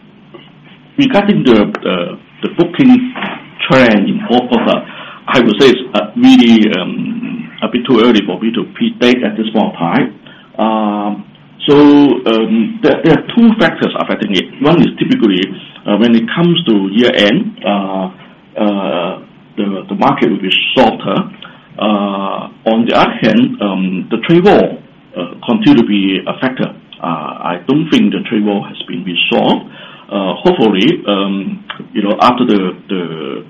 regarding the, the the booking trend in fourth quarter, I would say it's uh, really um, a bit too early for me to predict at this point of time. Um, so um, there, there are two factors affecting it. One is typically uh, when it comes to year end, uh, uh, the the market will be softer. Uh, on the other hand, um, the trade war uh, continue to be a factor. Uh, I don't think the trade war has been resolved. Uh, hopefully, um, you know, after the the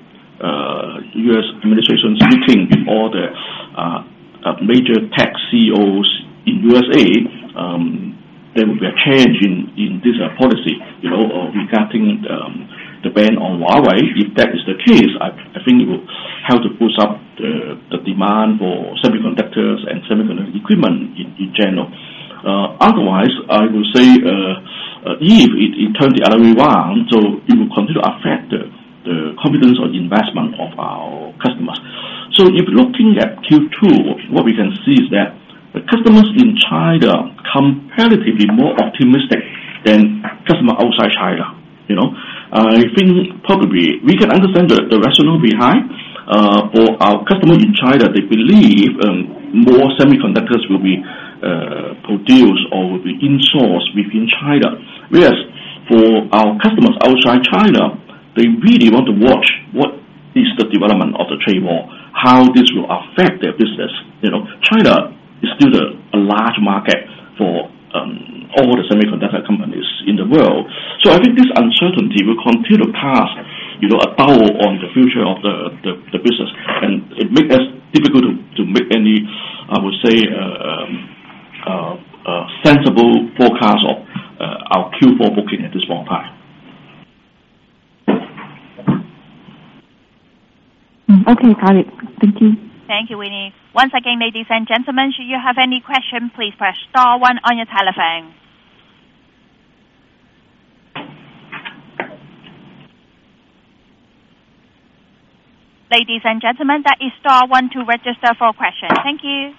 uh, U S administration's meeting with all the uh, uh, major tech C E Os in U S A, um, there will be a change in in this uh, policy, you know, uh, regarding um, the ban on Huawei. If that is the case, I, I think it will help to boost up the, the demand for semiconductors and semiconductor equipment in, in general. Uh, otherwise, I will say uh, uh, if it, it turns the other way around, so it will continue to affect the, the confidence or investment of our customers. So if looking at Q two, what we can see is that the customers in China comparatively more optimistic than customers outside China. You know, I think probably we can understand the, the rationale behind. Uh, for our customers in China, they believe um, more semiconductors will be uh, produced or will be insourced within China. Whereas for our customers outside China, they really want to watch what is the development of the trade war, how this will affect their business. You know, China is still a, a large market for um, all the semiconductor companies in the world. So I think this uncertainty will continue to cast, you know, a doubt on the future of the, the, the business, and it makes us difficult to, to make any, I would say, uh, um, uh, uh, sensible forecast of uh, our Q four booking at this point in time. Okay, got it. Thank you. Thank you, Winnie. Once again, ladies and gentlemen, should you have any question, please press star one on your telephone. Ladies and gentlemen, that is star one to register for a question. Thank you.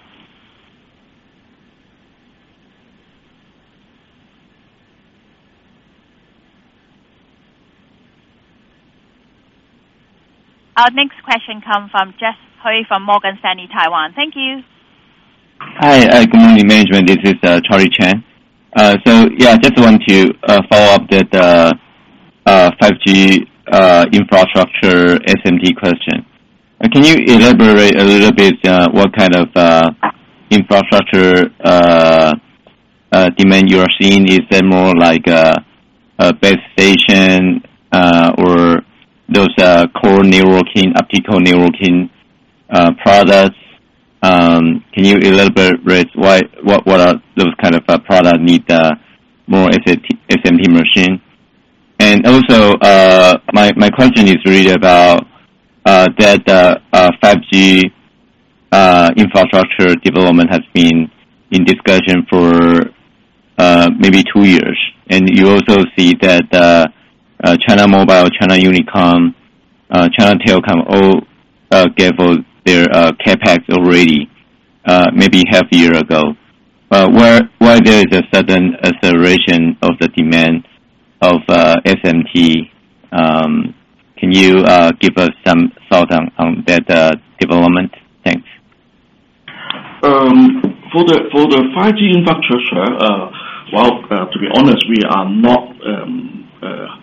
Our next question comes from Jess Hui from Morgan Stanley, Taiwan. Thank you. Hi, uh, good morning, management. This is uh, Charlie Chan. Uh, so, yeah, just want to uh, follow up the, the uh, five G uh, infrastructure S M T question. Uh, can you elaborate a little bit uh, what kind of uh, infrastructure uh, uh, demand you are seeing? Is that more like a, a base station uh, or those uh, core networking, optical networking uh, products? Um, can you elaborate why what what are those kind of uh, products need uh, more S M T machine? And also, uh, my my question is really about uh, that uh, uh, five G uh, infrastructure development has been in discussion for uh, maybe two years, and you also see that uh, uh, China Mobile, China Unicom, uh, China Telecom all uh, gave their uh, capex already, uh, maybe half a year ago. Uh, where why there is a sudden acceleration of the demand of uh, S M T? Um, can you uh, give us some thought on, on that uh, development? Thanks. Um, for the for the five G infrastructure, uh, well, uh, to be honest, we are not um, uh,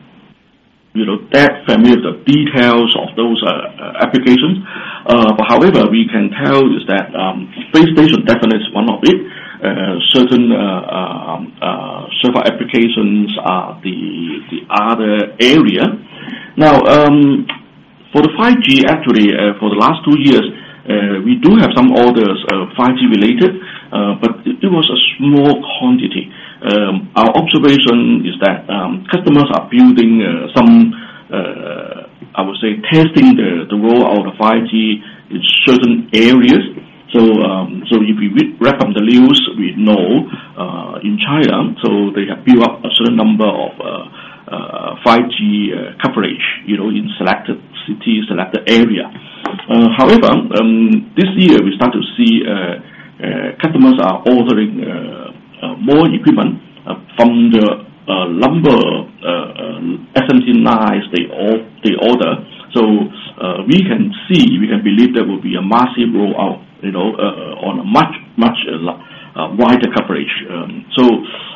you know that familiar with the details of those uh, uh, applications. Uh, but however, we can tell is that um, base station definitely is one of it. Uh, certain uh, uh, uh, server applications are the the other area. Now, um, for the five G, actually, uh, for the last two years, uh, we do have some orders uh, five G related, uh, but it, it was a small quantity. Um, our observation is that um, customers are building uh, some, uh, I would say, testing the, the rollout of five G in certain areas. So, um, so if we wrap up the news, we know uh, in China, so they have built up a certain number of uh, uh, five G uh, coverage, you know, in selected cities, selected area. Uh, however, um, this year we start to see uh, uh, customers are ordering uh, uh, more equipment uh, from the uh, number uh, uh, S M T nines they all they order. So uh, we can see, we can believe there will be a massive rollout, you know, uh, on a much, much uh, uh, wider coverage. Um, so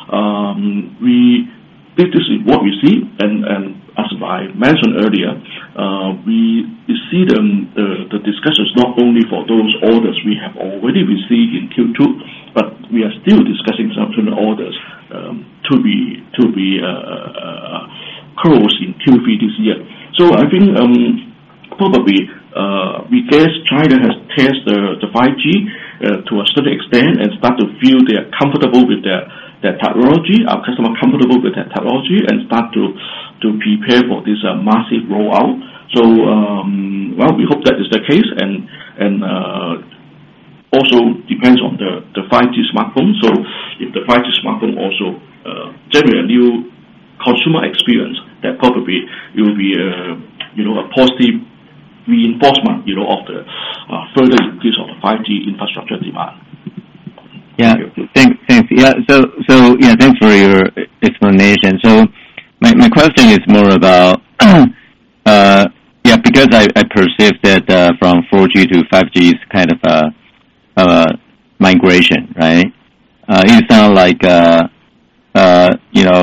um, we, this, this is what we see, and, and as I mentioned earlier, uh, we, we see the, the, the discussions not only for those orders we have already received in Q two, but we are still discussing some orders um, to be to be uh, uh, closed in Q three this year. So I think um, probably uh, we guess China has tested the, the five G uh, to a certain extent and start to feel they are comfortable with their, their technology, our customer comfortable with their technology, and start to, to prepare for this uh, massive rollout. So um, well, we hope that is the case, and and uh, also depends on the, the five G smartphone. So if the five G smartphone also uh, generate a new consumer experience, that probably it will be a, you know, a positive reinforcement, you know, of the uh, further increase of the five G infrastructure demand. Yeah, thanks. Thanks. Yeah. So, so yeah, thanks for your explanation. So, my my question is more about, uh, yeah, because I, I perceive that uh, from four G to five G is kind of a, a migration, right? Uh, it sounds like, uh, uh, you know,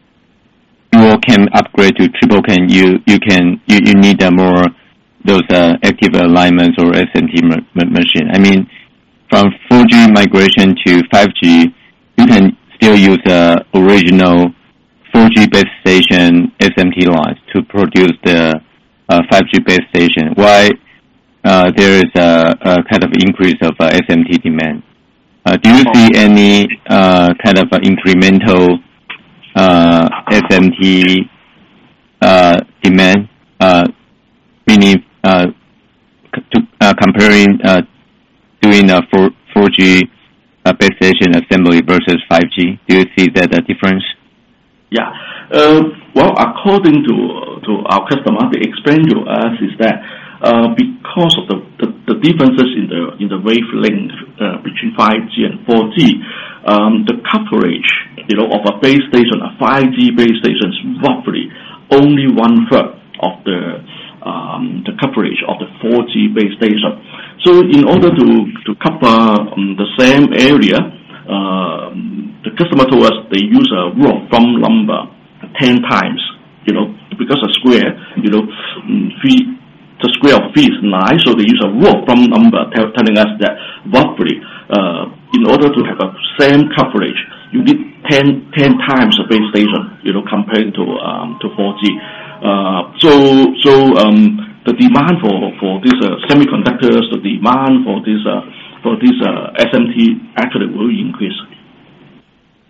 dual cam upgrade to triple cam, you you can you, you need a more those uh, active alignments or S M T ma- ma- machine. I mean, from four G migration to five G, you can still use the uh, original four G base station S M T lines to produce the uh, five G base station. Why uh, there is a, a kind of increase of uh, S M T demand? Uh, do you see any uh, kind of uh, incremental Uh, S M T uh, demand, uh, meaning uh, to, uh, comparing uh, doing a four G uh, base station assembly versus five G. Do you see that uh, difference? Yeah. Uh, well, according to to our customer, they explain to us is that uh, because of the, the, the differences in the in the wavelength uh, between five G and four G, um, the coverage, you know, of a base station, a five G base station, is roughly only one third of the um, the coverage of the four G base station. So, in order to to cover um, the same area, uh, the customer told us they use a rule of thumb number ten times. You know, because a square, you know, feet, the square of feet is nine, so they use a rule of thumb number tell, telling us that roughly, uh, in order to have a same coverage, you need ten, ten times the base station, you know, compared to um, to four G. Uh, so so um, the demand for for these uh, semiconductors, the demand for this uh, for this uh, S M T actually will increase. Okay.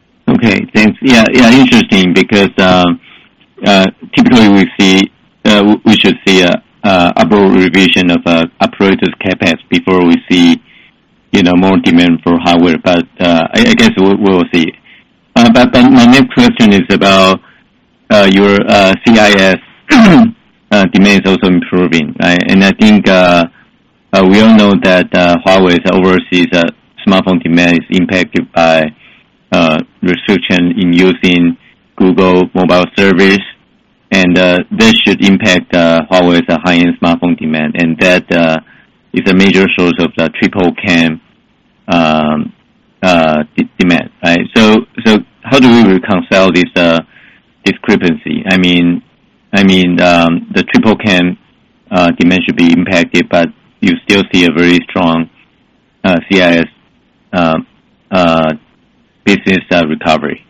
Okay, thanks. Yeah, yeah, interesting because um, uh, typically we see uh, we should see a, a upward revision of uh, operators' capex before we see, you know, more demand for hardware. But uh, I, I guess we'll, we'll see. Uh, but, but my next question is about uh, your uh, C I S uh, demand is also improving, right? And I think uh, uh, we all know that uh, Huawei's overseas uh, smartphone demand is impacted by uh, restriction in using Google mobile service, and uh, this should impact uh, Huawei's uh, high-end smartphone demand, and that uh, is a major source of the triple cam um, uh, d- demand, right? So, so how do we reconcile this uh, discrepancy? I mean, I mean, um, the triple cam uh, demand should be impacted, but you still see a very strong uh, C I S uh, uh, business uh, recovery.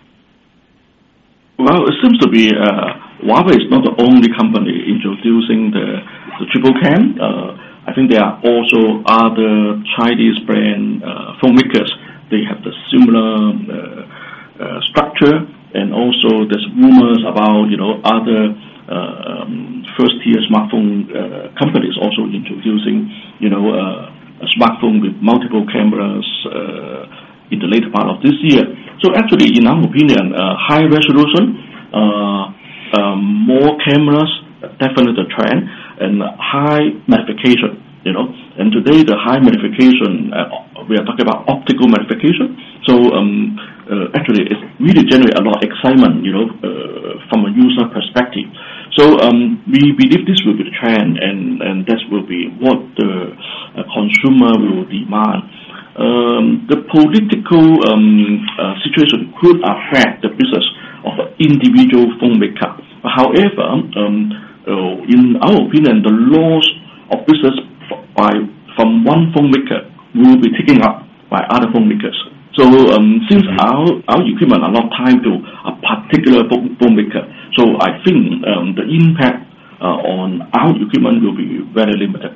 Well, it seems to be uh, Huawei is not the only company introducing the, the triple cam. Uh, I think there are also other Chinese brand uh, phone makers. They have the similar uh, uh, structure, and also there's rumors about, you know, other uh, um, first-tier smartphone uh, companies also introducing, you know, uh, a smartphone with multiple cameras uh, in the later part of this year. So actually, in our opinion, uh, high resolution, uh, um, more cameras, definitely the trend, and high magnification, you know. And today, the high magnification, uh, we are talking about optical magnification. So um, uh, actually, it really generates a lot of excitement, you know, uh, from a user perspective. So um, we believe this will be the trend, and, and that will be what the uh, consumer will demand. Um, the political um, uh, situation could affect the business of an individual phone maker. However, um, uh, in our opinion, the loss of business by from one phone maker will be taken up by other phone makers. So um, since our, our equipment are not tied to a particular phone, phone maker, so I think um, the impact uh, on our equipment will be very limited.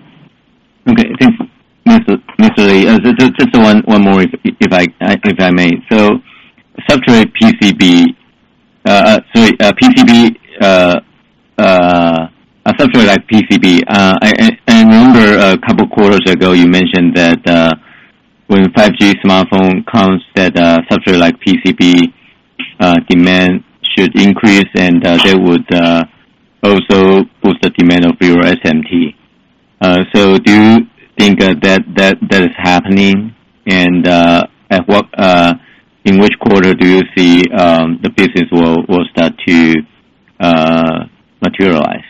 Okay, thanks, Mister Mister Lee. Uh, just, just one one more, if, if I if I may. So, substrate P C B, uh, sorry, uh, P C B, uh, uh, a substrate like P C B. Uh, I, I remember a couple quarters ago you mentioned that uh, when five G smartphone comes, that uh, substrate like P C B uh, demand should increase, and uh, that would uh, also boost the demand of your S M T. Uh, so, do you think uh, that that that is happening, and uh, at what uh, in which quarter do you see um, the business will will start to uh, materialize?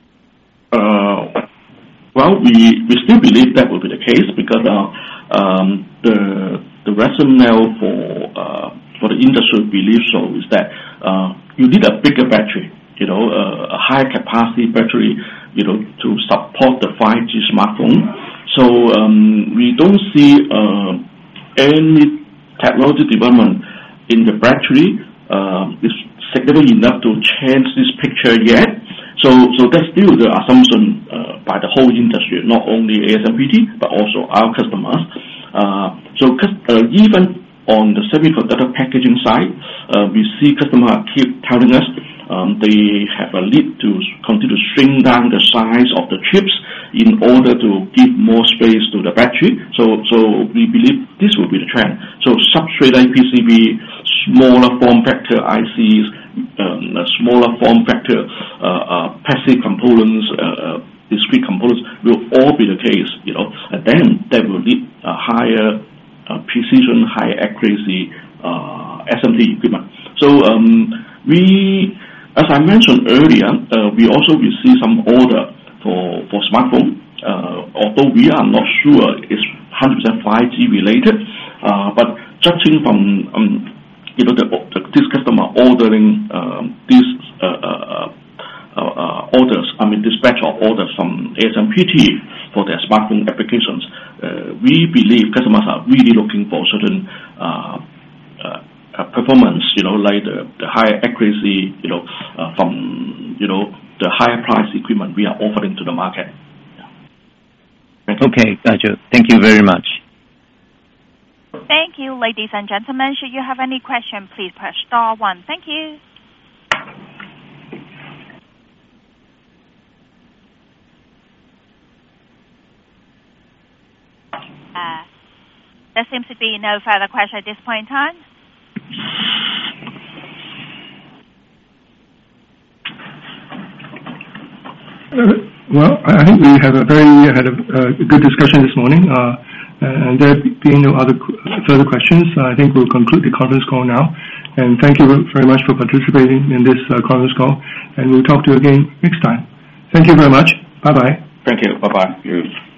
Uh, well, we, we still believe that will be the case because uh, um, the the rationale for uh, for the industry belief so is that uh, you need a bigger battery, you know, uh, a high capacity battery, you know, to support the five G smartphone. So um, we don't see uh, any technology development in the battery uh, is significant enough to change this picture yet. So, so that's still the assumption uh, by the whole industry, not only A S M P T but also our customers. Uh, so, uh, even on the semiconductor packaging side, uh, we see customers keep telling us um, they have a need to continue to shrink down the size of the chips in order to give more space to the battery. So, so we believe this will be the trend. So, substrate like P C B, smaller form factor I Cs, um, smaller form factor uh, uh, passive components, uh, uh, discrete components will all be the case, you know, and then that will need a higher uh, precision, higher accuracy uh, S M T equipment. So um, we, as I mentioned earlier, uh, we also will see some order for for smartphone. Uh, although we are not sure it's one hundred percent five G related, uh, but judging from um, you know the, the, this customer ordering um, these uh, uh, uh, uh, orders, I mean dispatch of orders from A S M P T for their smartphone applications, uh, we believe customers are really looking for certain uh, uh, uh, performance, you know, like the, the high accuracy, you know, uh, from you know the higher price equipment we are offering to the market. Okay, gotcha. Thank you very much. Thank you, ladies and gentlemen. Should you have any question, please press star one. Thank you. Uh, there seems to be no further question at this point in time. Uh, well, I think we have a very had a, a good discussion this morning, uh, and there being no other further questions, I think we'll conclude the conference call now. And thank you very much for participating in this uh, conference call, and we'll talk to you again next time. Thank you very much. Bye bye. Thank you. Bye bye.